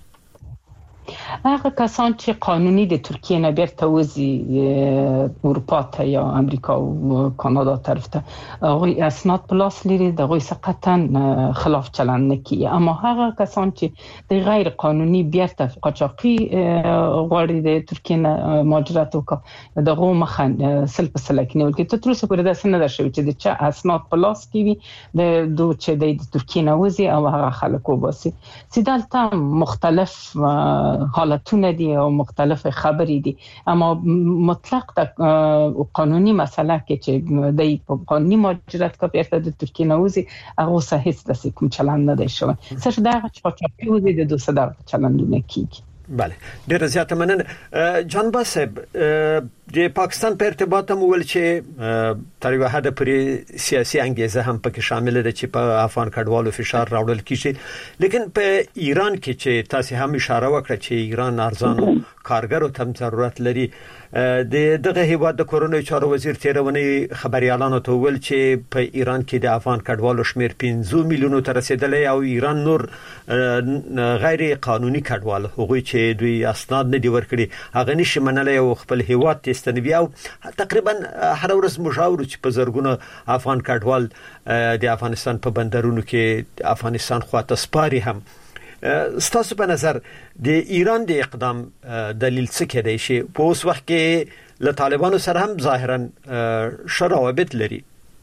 Speaker 6: هغه کسان چې قانوني د ترکیه نه بیرته وځي اروپا ته یا امریکا او کانادا طرف ته هغه اسناد پلاس لري دغه سقطن خلاف چلند نکي اما هغه کسان چې د غیر قانوني بیرته قاچاقي غواړي د ترکیه نه مهاجرت وکړي دغه مخن سل په سل کې ولکه ته تر اوسه پورې دا څنګه درشوي چې د چا اسناد پلاس کوي د دوه چې د ترکیه نه وځي او هغه خلکو باسي سیدالته مختلف حالتونه دي او مختلف خبرې دي اما مطلق د قانوني مسله کې چې د قانوني مهاجرت کا پیرته د ترکیه نوزي هغه صحیح د کوم چلند نه دی شوی سر دا چې په د 200 چلندونه کیږي
Speaker 3: بله ډیر زیاته مننه جان باسب د پاکستان په ارتباط هم ول چې تر یو حد پورې سیاسي انګیزه هم پکې شامل ده چې په افغان کډوالو فشار راوړل کیږي لیکن په ایران کې چې تاسو هم اشاره وکړه چې ایران ارزانو کارګرو ته ضرورت لري دغه هیواد د کورونو چارو وزیر تیرونی خبريالانو ته ویل چې په ایران کې د افغان کډوالو شمیر 15 میلیونو ته رسیدلی او ایران نور غیر قانوني کډوال هغوی چې دوی اسناد نه دی ورکړي هغه نشي منلای او خپل هیواد تستنوي او تقریبا هر ورځ مشاور چې په زرګونو افغان کډوال د افغانستان په بندرونو کې افغانستان خواته سپاري هم ستاسو په نظر د ایران د اقدام دلیل څه کېدای شي په اوس وخت کې له طالبانو سره هم ظاهرا شراوت لري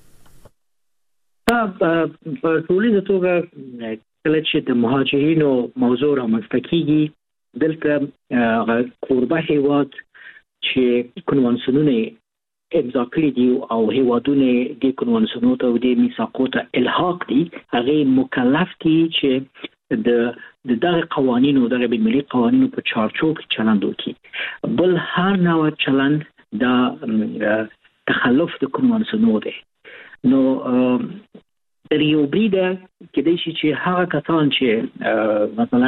Speaker 4: په ټولنیزه توګه کله چې د مهاجرینو موضوع رامنځته کیږي دلته قربه هیواد چې کنوانسیونونه امضا کړی دي او هیوادونه د کنوانسیونونو ته د میثاقو ته الحاق دي هغه مکلف دي چې د دغه قوانینو دغه بین‌المللي قوانینو په چارچوب کې چلند وکړي بل هر نوع چلند د تخلف د کنوانسیونونو دی نو د یو بریده کې د شي چې هغه کسان چې مثلا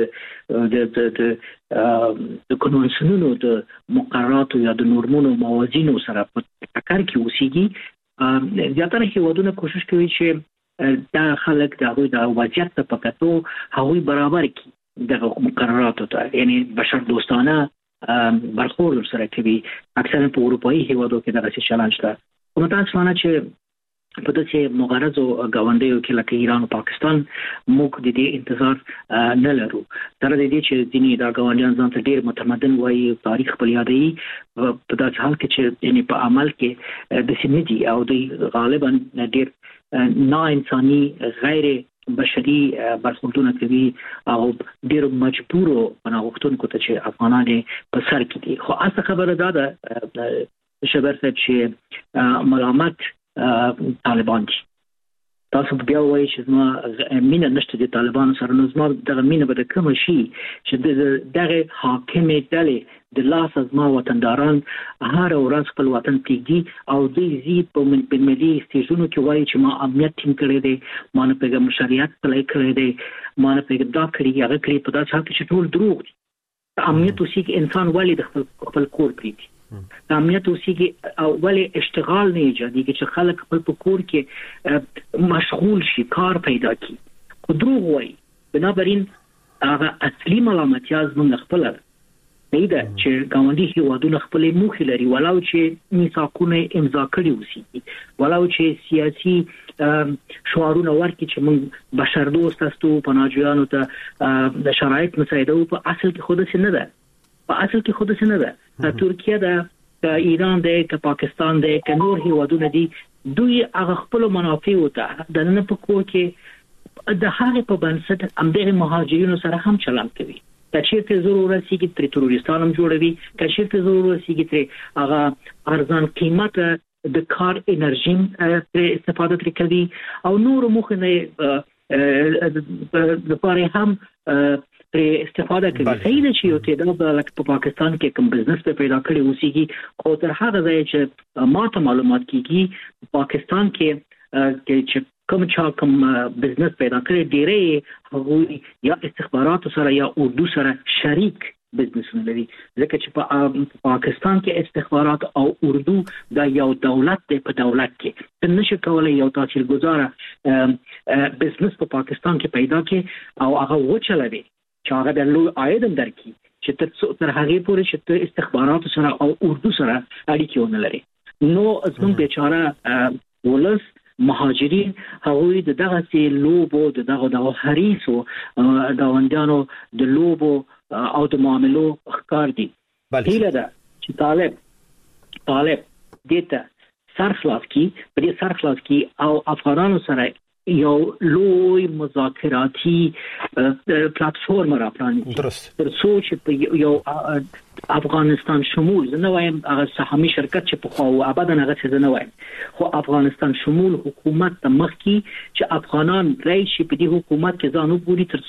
Speaker 4: د کنوانسیونونو د مقرراتو یا د نورمونو موازینو سره په ټکر کې اوسېږي زیاتره هیوادونه کوشش کوي چې دا خلک د وضعیت په کتو هغوی برابر کړي د مقرراتو ته یعنی بشر دوستانه برخورد سره کوي اکثرا په اروپایي هیوادو کې دغه چلند شته متاسفانه چې په داسې مغرضو غونډیو کې لکه ایران او پاکستان موږ د دې انتظار نه لرو تر دې چې ځینې دا غونډیان ځان ته ډېر متمدن وایي تاریخ په یادوي په داسې حال کې چې یعنی په عمل کې د سیمدي او د غالبا ډېر نا انساني غیر بشري برخوردونه کوي او ډېر مجبورو بناغښتونکو ته چې افغانان په سر کې دي خو اصل خبره ده شبر صاحب چې ملامت طالبان دي تاسو بیا وایي چې زما مینه نشته د طالبانو سره نو زما دغه مینه به د کوم شي چې دغه حاکمه ډلې د لاس از ما وطنداران هر ورځ خپل وطن پریږدي او دوی زی په بین‌المللي سټیجونو کې وایي چې ما امنیت ټینګ کړی دی ما نه پیغام شریعت پلی کړی دی ما نه پیغام دا کړی هغه کړی په داسې حال کې چې ټول دروغ دي امنیت اوسې کې انسان ولی د خپل کور پریږدي امنیت اوسېږي او ولې اشتغال نه ایجادېږي چې خلک خپل په کور کې مشغول شي، کار پیدا کړي. خو دروغ وایي. بنابراین هغه اصلي ملامتیا زموږ خپل ده چې ګاونډي هیوادونه خپل موخې لري، ولو چې میثاقونه امضا کړي اوسي، ولو چې سیاسي شعارونه ورکړي چې موږ بشر دوست استو، پناهجویانو ته د شرایط مساعده او په اصل کې خود څه نه ده. په اصل کې خود څه نه ده. ترکیه ده، ایران ده، که پاکستان ده، که نور هیوادونه دي، دوی هغه خپل منافع ته د نه په کور کې د هغه په بنسټ همدغه مهاجرینو سره هم چلند کوي. کچېرته ضرورت سي کې تر تروریستانم جوړوي، کچېرته ضرورت سي کې تر هغه ارزان قیمت د کار انرژي پر استفاده کوي او نور مخنه د پاره هم پر استفاده کوي. صحیح ده چې یو تعداد لکه په پاکستان کې کوم بزنس په پیدا کړی اوسېږي، خو تر هغه ځای چې ماته معلومات کیږي پاکستان کې کوم چې کوم بزنس پیدا کړی ډېرې هغه یا استخبارات سره یا اردو سره شریک بزنسونه لري، ځکه چې په پاکستان کې استخبارات او اردو د یو دولت په دولت کې نشي کولای یو تاثیرګذار بزنس په پاکستان کې پیدا کړي او هغه وچلوي چې هغه د لوی عاید درکړي چې تر هغه پورې چې استخبارات سره او اردو سره اړیکې ونه لري. نو زموږ بیچاره ولس مهاجرین هغوی دغه سي لوبو دغه حریصو گاونډیانو د لوبو او د معاملو ښکار دي. هیله ده چې طالب دته سرخلاص کی په دې سرخلاص کی او افغانانو سره یو لوی مذاکراتی پلیټفارم را پرانیزي تر څو چې په یو افغانستان شمول نه وایم هغه سهامي شرکت چې په خو ابدا هغه څه نه وایم، خو افغانستان شمول حکومت ته مخکي چې افغانان راشي په دې حکومت کې ځانو پوری تر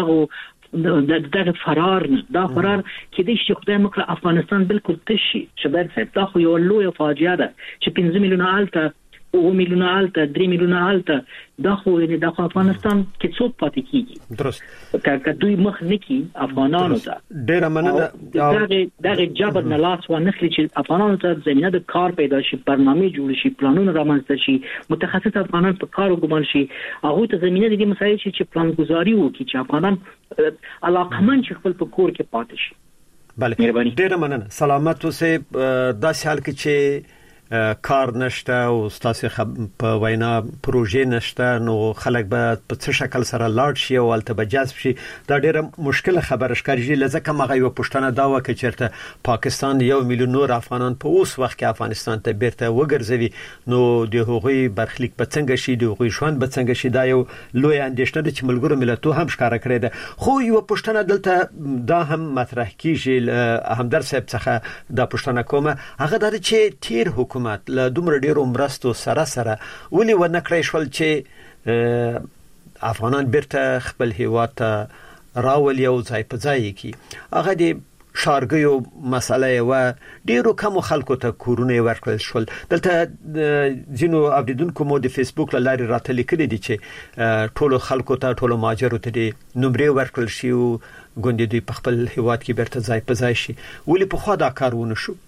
Speaker 4: څو دغه فرار کې د شي خدای مکړه افغانستان بالکل تشي شباب صاحب دا خو یو لوی فاجعه ده چې 5 میلیونه آلته 2 میلیونه آلته 3 میلیونه آلته دا خو د افغانستان کې څوک پاتې کیږي. درست که دوی مخ نکي افغانانو ته
Speaker 3: ډېر مننه
Speaker 4: دغه جبر نه لاس و نخلي چې افغانانو ته زمينه د کار پیدا شي، برنامه جوړ شي، پلانونه رامنځته شي، متخصص افغانان په کار وګمال شي، هغه ته زمينه د دې مسایل چې پلان گذاري وکړي چې افغانان علاقمن چې خپل په کور کې پاتې شي.
Speaker 3: بله ډېر مننه. سلامت اوسه. داسې حال کې چې کار نشته او تاسو په وینا پروژې نشته، نو خلک به په څه شکل سره لاړ شي او الته به جذب شي. دا ډېره مشکله خبره ښکاري، لکه مغه یو پښتنه دا وکړي چې پاکستان 1 میلیون نور افغانان په اوس وخت کې افغانستان ته بیرته وګرځوي، نو د هغوی برخلیک په څنګه شي، د هغوی ژوند په څنګه شي. دا یو لوی اندېښنه ده چې ملګرو ملتونو هم ښکارا کړې ده. خو یو پښتنه دلته دا هم مطرح کیږي، همدر صاحب څخه دا پښتنه کومه هغه د چې تیر حکومت له دومره ډیرو مرستو سره ولې ونکړی شول چې افغانان بیرته خپل هیواد ته راولي او ځای په ځای کی. هغه د شارګیو مسله و ډیرو کم خلکو ته کورونه ورکړل شول. دلته ځینو اوریدونکو مو د فیسبوک لاري راته لیکلي دي چې ټولو خلکو ته ټولو ماجرو ته د نمرې ورکړل شي او ګوندې دوی په خپل هیواد کې بیرته ځای په ځای شي. ولې په خوا دا کار ونه شو؟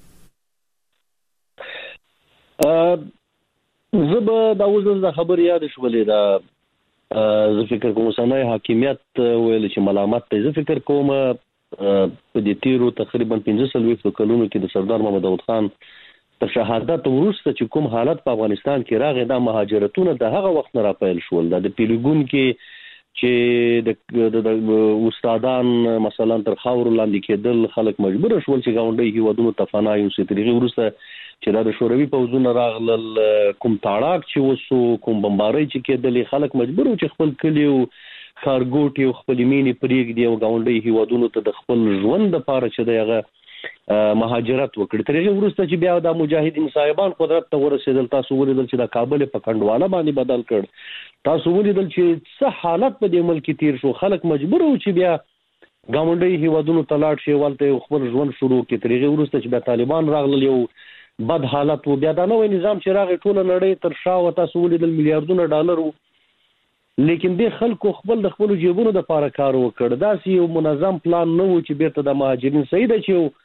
Speaker 5: زبا دا وزن د خبر یاد شولې دا زه فکر کوم سنای حاکمیت ویل چې ملامت ته زه فکر کوم په دې تیرو تقریبا 15 کلونو کې د سردار محمد داود خان تر شهادت وروسته چې کوم حالت په افغانستان کې راغی دا مهاجرتونه د هغه وخت نه راپیل شول. د پیلګون کې چې د استادان مثلا تر خاور لاندې کېدل، خلک مجبور شول چې گاونډي هیوادونو ته پناه یوسي. ترغه ورسته چې د شوروي پوځونو راغلل، کوم تاړاک چې وسو، کوم بمبارۍ چې کېدلې، خلک مجبور و چې خپل کلی او خارګوټي او خپل مینې پرېږدي او گاونډي هیوادونو ته د خپل ژوند لپاره چې دغه مهاجرت وکړي. ترغه ورسته چې بیا د مجاهدین صاحبان قدرت ته ورسېدل، تاسو ولیدل چې د کابل په کندواله باندې بدل کړ، تاسو ولیدل چې څه حالت په دې ملک تیر شو. خلک مجبور و چې بیا گاونډي هیوادونو ته لاړ شي، ولته خپل ژوند شروع کړي. ترغه ورسته چې بیا طالبان راغلل، یو بد حالت و بیا دا نوې نظام چې راغی ټوله نړۍ تر شا و، تاسو ولیدل میلیارډونه ډالر وو، لیکن د خلکو خپل د خپل جیبونو د لپاره کار وکړ. دا یو منظم پلان نه و چې بیرته د مهاجرین صحیح ده چې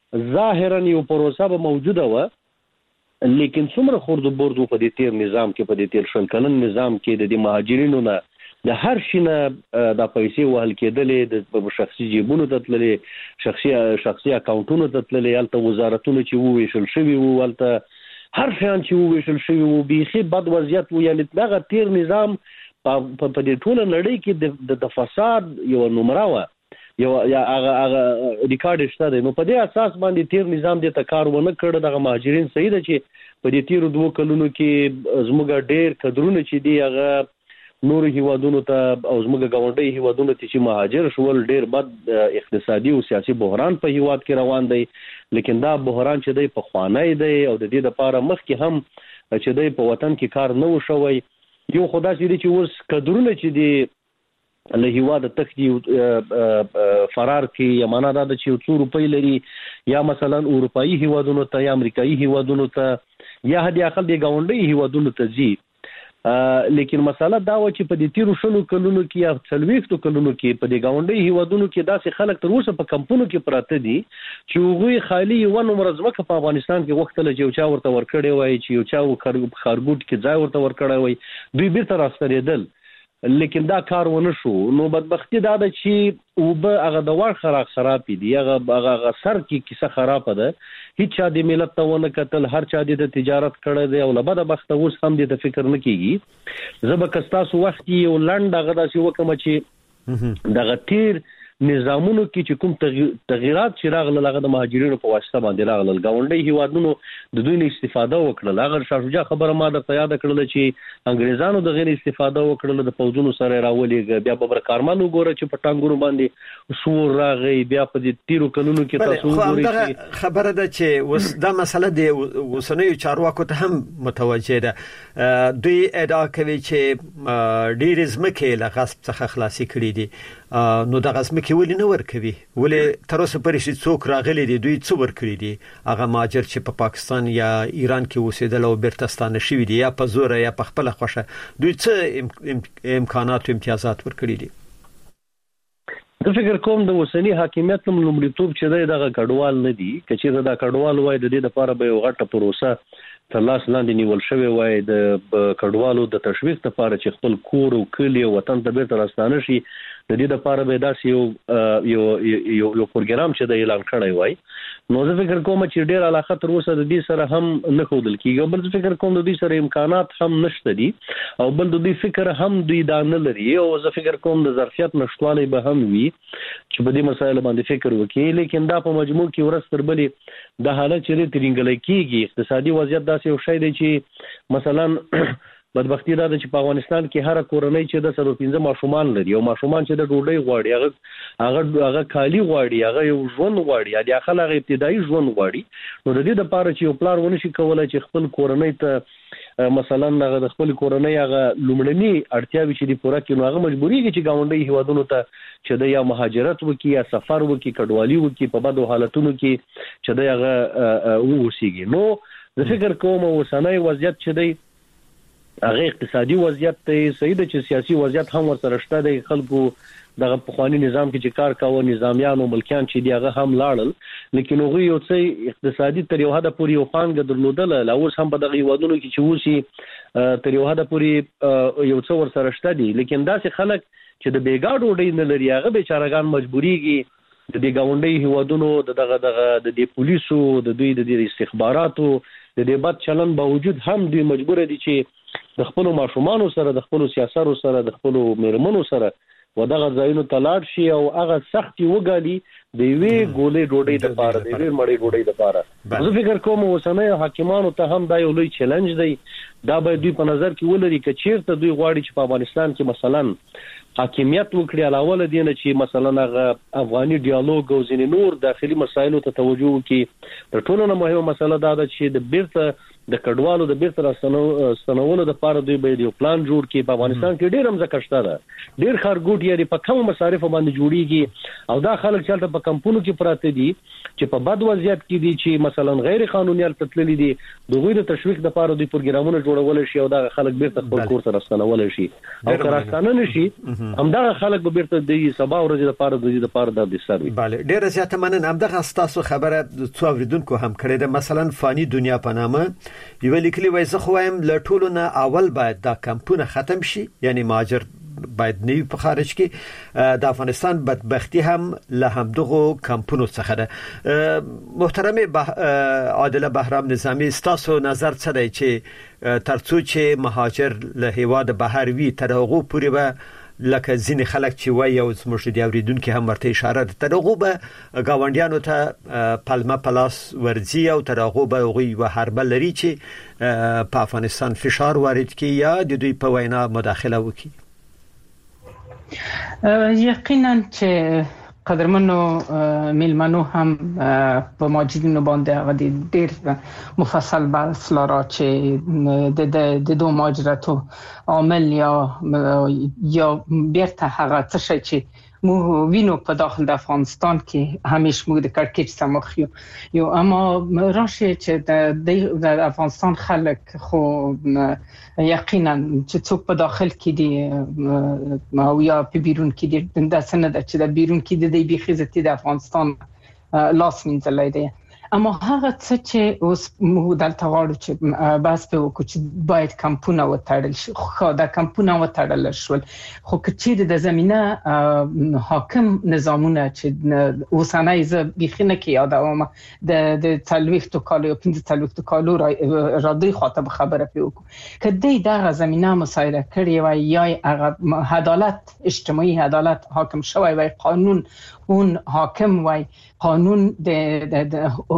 Speaker 5: ظاهرا یو پروسه به موجوده و لیکن څومره خورد برد په دې تیر نظام کې په دې تیر شل کلن نظام کې د مهاجرینو نه د هر شینه د پیسې وهل کېدلې د شخصي جیبونو ته تللې شخصي اکاونټونو ته تللې هلته وزارتونو چې وویشل شوي وو هلته هر شیان چې وویشل شوي وو بیخي بد وضعیت وو یعنې دغه تیر نظام په دې ټوله نړۍ کې د فساد یو نمره وه یا هغه ریکارډ شته دی نو په دې اساس باندې تیر نظام دې ته کار ونه کړ دغه مهاجرین صحیح ده چې په دې تیرو 2 کلونو کې زموږ ډېر قدرونه چې دی هغه نور هیوادونو ته او زموږ ګاونډي هیوادونو ته چې مهاجر شول ډېر بد اقتصادي او سیاسي بحران په هیواد کې روان دی لیکن دا بحران چې دی په خوانی دی او د دې لپاره مخکې هم چې دی په وطن کې کار نه وشوي یو خدا چې اوس قدرونه چې دی له هیواد تختی فرار کې یا معنا دا چې 2 روپۍ لري یا مثلا اروپאי هیوادونو ته یا امریکایي هیوادونو ته یا هدي اقل دی ګاونډي هیوادونو ته ځي لیکن مسله دا و چې په دې تیرو شلو کلونو کې یا 40 کلونو کې په دې ګاونډي هیوادونو کې داسې خلک تر اوسه په کمپونو کې پراته دي چې هغوی خالی یو نمبر ځمکه په افغانستان کې وخت له یو چا ورته ورکړی وای چې یو چا خارګوټ کې ځای ورته ورکړی وای دوی بیرته راستنېدل لیکن دا کار ونه شو نو بدبختی دا ده چې وبه هغه د وړ خراب دي هغه سر کې کیسه خراب ده هیڅ چا د ملت ته ونه کتل هر چا د تجارت کړی دی او له بده بخته اوس هم د فکر نه کیږي زه به کستاسو وخت یو لنډ هغه داسې وکم چې دغه تیر نظامونو کې چې کوم تغیرات چې راغلل هغه د مهاجرینو په واسطه باندې راغلل ګاونډي هیوادونو د دوی نه استفاده وکړل هغه شاه شجاع خبره ما درته یاد کړل چې انګریزانو د غیر استفاده وکړل د فوجونو سره راولېږه بیا په کارمل وګوره چې په ټانګونو باندې شور راغی بیا په دې تیرو کلونو کې تاسو وګورئ
Speaker 3: خبره ده چې اوس دا مسله د وسنیو چارواکو ته هم متوجه ده دوی ادعا کوي چې ډېر ځمکې له غصب څخه خلاصي کړې دي نو د غصب کې ولې نه ورکوي ولې تر اوسه پورې چې څوک راغلي دي دوی څو ورکړي دي هغه مهاجر چې په پاکستان یا ایران کې اوسېدل او بیرته ستانه شوي دي یا په زور یا په خپل خوښه دوی څه امکانات او امتیازات ورکړي دي
Speaker 5: زه فکر کوم د اوسنی حاکمیت کوم لومړیتوب چې دغه کډوال نه دي کچې دا کډوال وای د دې لپاره به یو غټه پروسه تر لاس لاندې نیول شوی وای د کډوالو د تشویق لپاره چې خپل کور او کلی او وطن ته بیرته راستانه شي د دې لپاره به داسې یو پروګرام چې د اعلان کړی وای نو زه فکر کوم چې ډېر علاقه تر اوسه د دې سره هم نه ښودل کیږي بل فکر کوم د دې سره امکانات هم نشته دي او بل د دې فکر هم دوی دا نه لري او زه فکر کوم د ظرفیت نشټوالی به هم وي چې په دې مسایلو باندې فکر وکړي لیکن دا په مجموع کې ورځ تر بلې د حالت چې ترنګل کیږي اقتصادي وضعیت داسې یو شی دی چې مثلا بدبختی دا چې په افغانستان کې هر کورنۍ چې د 115 ماشومان لري او ماشومان چې د ډوډۍ غواړي هغه کالی غواړي هغه یو ژوند غواړي یا د خلک ابتدایي ژوند غواړي نو د دې لپاره چې یو پلار ونه شي کولای چې خپل کورنۍ ته مثلا هغه د خپل کورنۍ هغه لومړني اړتیاوې چې دی پوره کړي نو هغه مجبوریږي چې ګاونډي هیوادونو ته چې د یا مهاجرت وکړي یا سفر وکړي کډوالي وکړي په بدو حالتونو کې چې د هغه ووسیږي نو زه فکر کوم اوسنۍ وضعیت چې دی هغه اقتصادي وضعیت ته صحیح ده چې سیاسي وضعیت هم ورسره شته د خلکو دغه پخوانی نظام کې چې کار کاوه نظامیان او ملکیان چې دی هغه هم لاړل لیکن هغه یو څه اقتصادي تر یو حد پورې یو پانګه درلودل لا اوس هم په دغه هیوادونو کې چې وسی تر یو حد پورې یو څه ورسره شته دي لیکن داسې خلک چې د بیګا ډوډۍ نه لري هغه بیچارهګان مجبوریږي د دې ګاونډي هیوادونو د دې پولیسو د دوی د استخباراتو د دې بد چلن باوجود هم دوی مجبور دي چې د خپل ماشومان سره د خپل سیاسرو سره د خپل میرمنو سره ودغه ځایونو ته لاړ شي او هغه سختي وګالي د وی ګولې ډوډۍ د پاره د وی مړې ډوډۍ د پاره زه فکر کوم اوسنۍ حاکمانو ته هم دا یو لوی چیلنج دی دا به دوی په نظر کې ولري چې چیرته دوی غواړي چې په افغانستان کې مثلا حاکمیت وکړي علاوه له دې چې مثلا هغه افغاني ډیالوګ او ځینې نور داخلي مسایلو ته توجه وکړي تر ټولو نه مهمه مسله دا ده چې د بیرته د کډوالو د بیرته راستنولو د لپاره دوی به یو پلان جوړ کړي. په افغانستان کې ډېر مځکه شته ده، ډېر خارګوټ یې په کم مصارف باندې جوړیږي او دا خلک چې په کمپونو کې پراته دي چې په بد وضعیت کې دي چې مثلا غیر قانوني تتللي دي، دغه د تشویق د لپاره دوی پروګرامونه جوړول شي او دا خلک بیرته خپل کور ته راستنول شي او راستنه نشي همدغه خلک به بیرته د سبا ورځې لپاره د بسروي.
Speaker 3: bale ډېر زیاته مننه. همدغه تاسو خبره څو اوریدونکو هم کړې ده. مثلا فانی دنیا په نامه یو لیکلي وای زه خو وایم له ټولو نه اول باید دا کمپونه ختم شي، یعنی مهاجر باید نیو په خارج کې د افغانستان بدبختی هم له همدغه کمپونو څخه ده. محترم عادله بهرام نظامی، تاسو نظر څه دی چې ترڅو چې مهاجر له هیواد بهر وي تر هغه پورې به لکه ځینې خلک چې وایي او زموږ د اوریدونکو هم ورته اشاره ده تر هغه به گاونډیانو ته پلمه پلاس ورځي او تر هغه به هغه حربه لري چې په افغانستان فشار وارد کړي یا د دوی په وینا مداخله وکړي.
Speaker 6: یقینا چې قدرمنو میلمنو هم په ماجرینو باندې ډېر مفصل بحث لاره چې د دوه ماجراتو عامل یا بیرته هغه څه شي چې مو وینو په داخل د افغانستان کې همیشه موږ د کړکېچ سمخ یو اما راشه چې د افغانستان خلک خو یقینا چې څوک په داخل کې دي او یا په بیرون کې دي د سند چې د بیرون کې د بي خزتي د افغانستان لاس منځلای دی. اما هغه څه چې اوس موږ دلته غواړو چې بس په وکړو چې باید کمپونه وتړل شي، خو دا کمپونه وتړل شول خو چې د زمينه حاکم نظامونه چې اوسنۍ ز بخینه کې یادوم د تلويختو کالو 15 کالو را دوی خاطب خبره پیوکو کدی دغه زمينه مسایره کړی وای یا هغه عدالت اجتماعي عدالت حاکم شوی وای قانون اون حاکم وای قانون د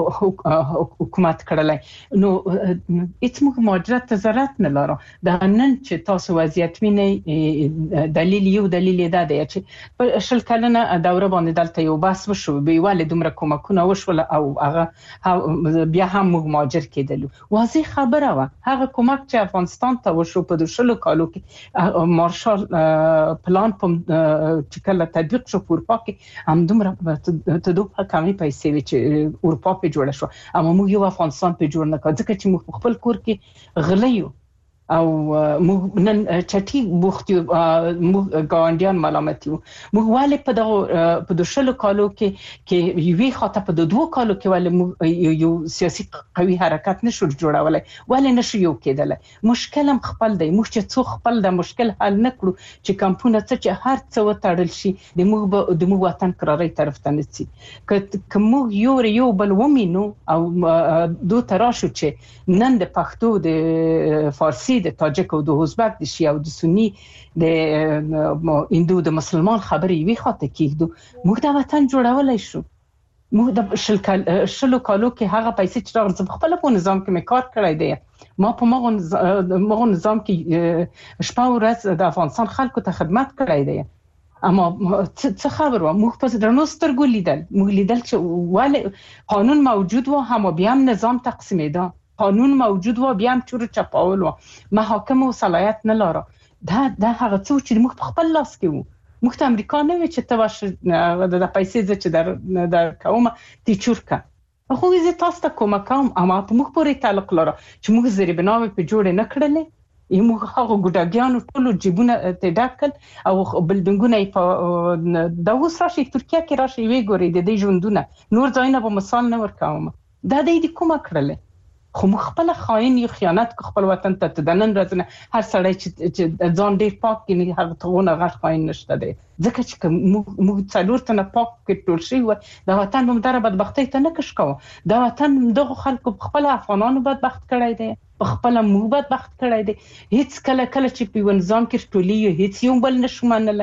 Speaker 6: حکومت کړلای نو هیڅ موږ ماجرات ته ضرورت نه لرو. دا نن چې تاسو وضعیت وینئ دلیل دا دی چې په شل کلنه دوره باندې دلته یو بحث وشو به ولې دومره کومکونه وشول او هغه بیا هم موږ ماجر کېدلو. واضح خبره و هغه کومک چې افغانستان ته وشو په 2 کالو کې مارشال پلان چې کله تطبیق شو په اروپا کې هم دومره ته دوه کمی پیسې چې اروپا په جوړه شو اما موږ یو افغانستان په جوړ نه کړ ځکه چې موږ خپل کور کې غلیو او موږ نن چټي بوختي موږ ګاونډیان ملامتي موږ والي په 2 کالو کې یوې خاطر په 2 کالو کې والي یو سیاسي قوي حرکت نشو جوړولای والي نشو یو کېدل. مشکل هم خپل دی موږ چې څو خپل د مشکل حل نکړو چې کمپونه څه چې هر څه وتړل شي د موږ وطن قراري طرف ته نشي که موږ یو بل ومنو او دوه تراشو چې نن د پښتو د فارسی د تاجک او د ازبک د شیعه او د سنی د هندو د مسلمان خبرې وی خاطر کېږدو موږ د وطن جوړولای شو. موږ د شلو کالو کې هغه پیسې چې راغلي خپل په نظام کې کار کړی دی ما په مغه نظام کې شپه ورځ د افغانستان خلکو ته خدمت کړی دی اما څه خبر و موږ په درنو سترګو لیدل چې ولې قانون موجود و هم بیا هم نظام تقسیمېده قانون موجود و بیا هم چور چپاول و محاکم او صلاحیت نه لاره دا هغه څه چې موږ په خپل لاس کې وو موږ ته امریکا نه وی چې تواش د پیسې چې در کومه تی چورکا خو زه تاسو ته کومه کوم اما په موږ پورې تعلق لاره چې موږ زری بناوي په جوړ نه کړلې موږ هغه ګډاګیانو ټول جیبونه ته ډاکل او بلډینګونه په د اوس راشي ترکیه کې راشي وی ګوري د دې ژوندونه نور ځایونه په مثال نه ورکوم دا د دې کومه کړلې خو موږ خپل خاين یو خیانت خپل وطن ته د نن ورځې هر سړی چې ځان ډیر پاک کړي هغه ته غږ خاين نشته دی ځکه چې موږ څلور تنه پاک کې ټول شي و د وطن په مدار بدبختی ته نه کښ کوو د وطن دغه خلکو خپل افغانانو بدبخت کړی دی خپل موبت بخت کړی دی هیڅ کله چې په نظام کې ټولي هیڅ یو بل نشو منلای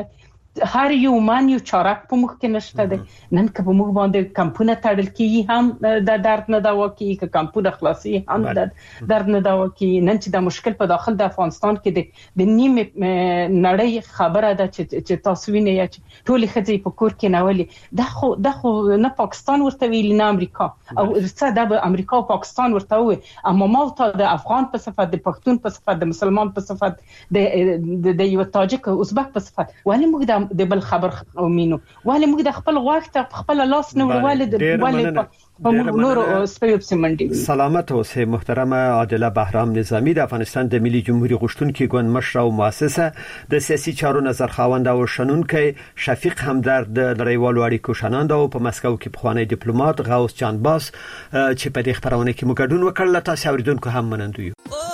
Speaker 6: هر یو مان یو چارک په مخ کې نشته ده. نن که په مخ باندې کمپونه تړل کیږي هم د درد نه دوا کیږي، که کمپونه خلاصي هم د درد نه دوا کیږي. نن چې د مشکل په داخل د افغانستان کې د نیم نړۍ خبره ده چې تاسو وینئ چې ټولې ښځې په کور کې نولې. دا خو نه پاکستان ورته ویل نه امریکا، او څه دا به امریکا او پاکستان ورته وي، اما ما ته د افغان په صفت، د پښتون په صفت، د مسلمان په صفت، د یو تاجک او ازبک په صفت، ولې موږ د بل خبر ومینو؟ ولې موږ د خپل غوښ ته خپل لاس نه ولې په نور سپیب سیمنډي؟
Speaker 3: سلامت اوسه محترمه عادله بهرام نظامی د افغانستان د ملي جمهوریت غشتونکو ګوند مشر او مؤسسه د سیاسي چارو نظر خواوند او شنونکي شفیق همدرد د نړیوالو اړیکو شناند او په مسکو کې پخوانی ډیپلوماټ غوث جان باس چې په دې خبرونه کې مګډون وکړل. تاسو اوریدونکو هم منندوی.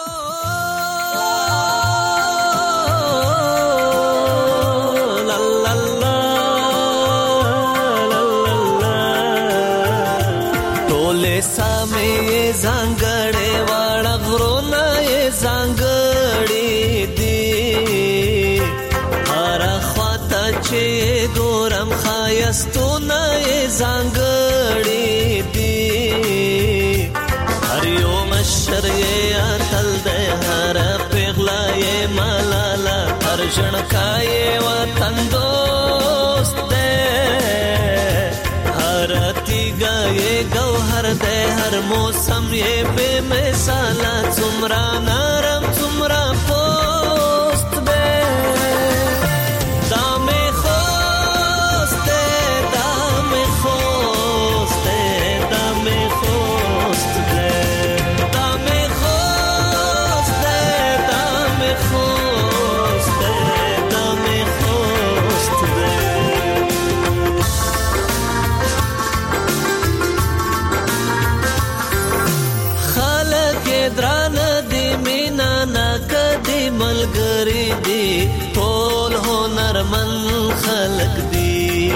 Speaker 7: سامې زنګړې واړه غرونه یې زنګړې دي، هر خواته چې ګورم ښایستونه یې زنګړې دي، هر یو مشر یې اتل دی، هر پیغله یې ملاله، هر ژړکا یې وطن دوست دی، هر تیګه یې گوهر دی، هر موسم یې بے مثاله، څومره نرم څومره پوست دی، دا مې خوست دی، دا مې خوست دی، دا مې خوست دی، دا مې خوست دی، دا مې خوست دی، دا مې خوست دی. درانه دی مینا ناکدی ملګری دی، ټول هنرمن خلق دی،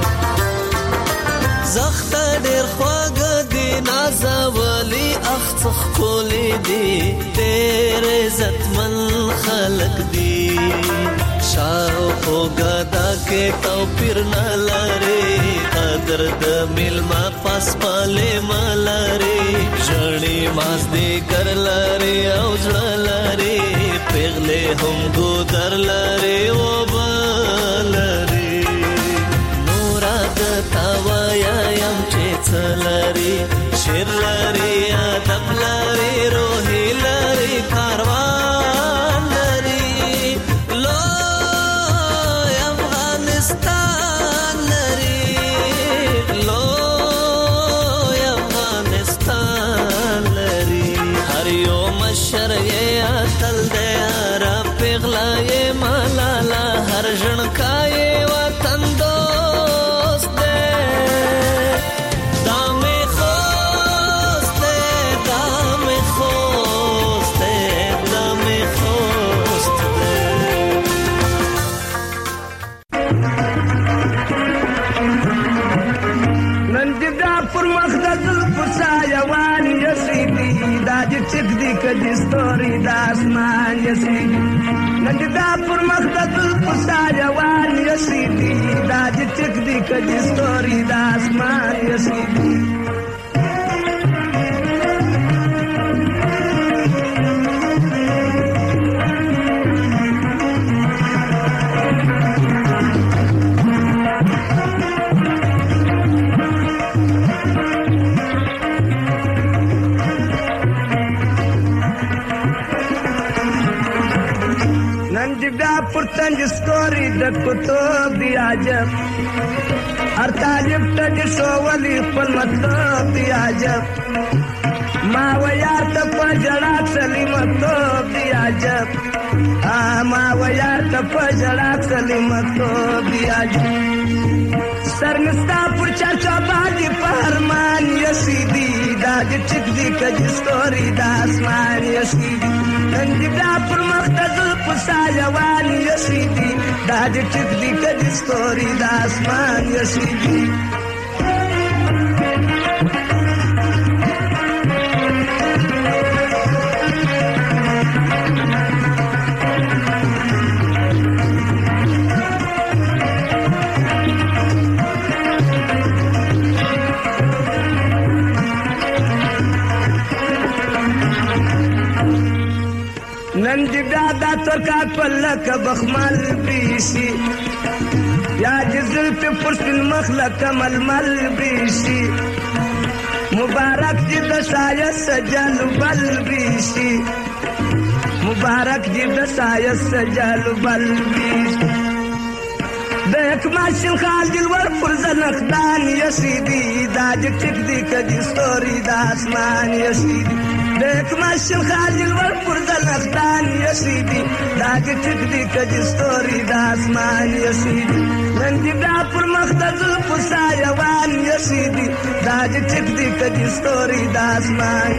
Speaker 7: زخت ډیر خواږه دی، نازولی اخڅخ کولی دی، ډیر عزتمن خلق دی، شاو غدا کې توپیر نه لري، قدر د ملما پاس پاله ملري، ژړې ماز دې کر لري او ځړ لري، پیغله هم ګودر لري او بلري، نور د تاویا يم چې څلري، شیر لري ادب لري، روحي لري، کاروان لري، لو شر یې اتل دی، هر پیغله یې ملاله، هر ژړکا یې وطن دوست دی، دا مې خوست دی، دا مې خوست دی، دا مې خوست دی.
Speaker 8: نن دې دا پر مخ د زلفو سایوان یسیدي، دا دې چک دی کدی ستوري د اسمان یسیدي، نن دې دا پر مخ د زلفو سایوان یسیدي، دا دې چک دی کدی ستوري د اسمان یسیدي. پرتنج ستوري د کتب دی عجب، هر طالب ته شوولي خپل مطلب دی عجب، ما ویار ته په جړا سلیمتوب دی عجب، ما ویار ته په جړا سلیمتوب دی عجب، سرنستا پر چرچا باندې پهرمان یسیدي، دا دې ټیک دی کدي ستوري د اسمان یسیدي، نن دې دا پر مخ د زلفو سایوان یسیدي، دا دې ټیک دی کدي ستوري د اسمان یسیدي. تور کا پلک بخمل بیشي یا جزل په پرسل مخلق ململ بیشي مبارک دې د سایه سجل بل بیشي مبارک دې د سایه سجل بل بیشي دك ماشي الخالد الورفر زنخدان يا سيدي داجك تكدي كدي ستوري دا اسمان يا سيدي دك ماشي الخالد الورفر زنخدان يا سيدي داجك تكدي كدي ستوري دا اسمان يا سيدي من دي دافر مخدز الفسايوان يا سيدي داجك تكدي كدي ستوري دا اسمان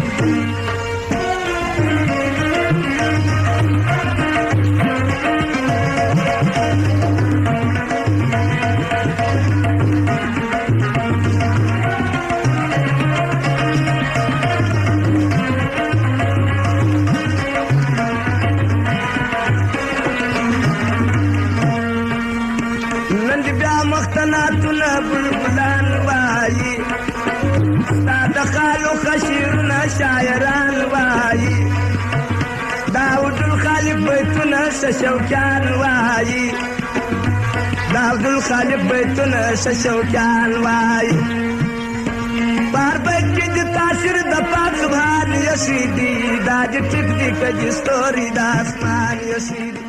Speaker 8: مختلاتنا بلبلان وايي دخلوا خشيرنا شاعران وايي داود الخالق بيتنا شوكان وايي داود الخالق بيتنا شوكان وايي باربك جد تاثير دفاع سبحان يا سيدي داج تكدي كجي ستوري دا اسمان يا سيدي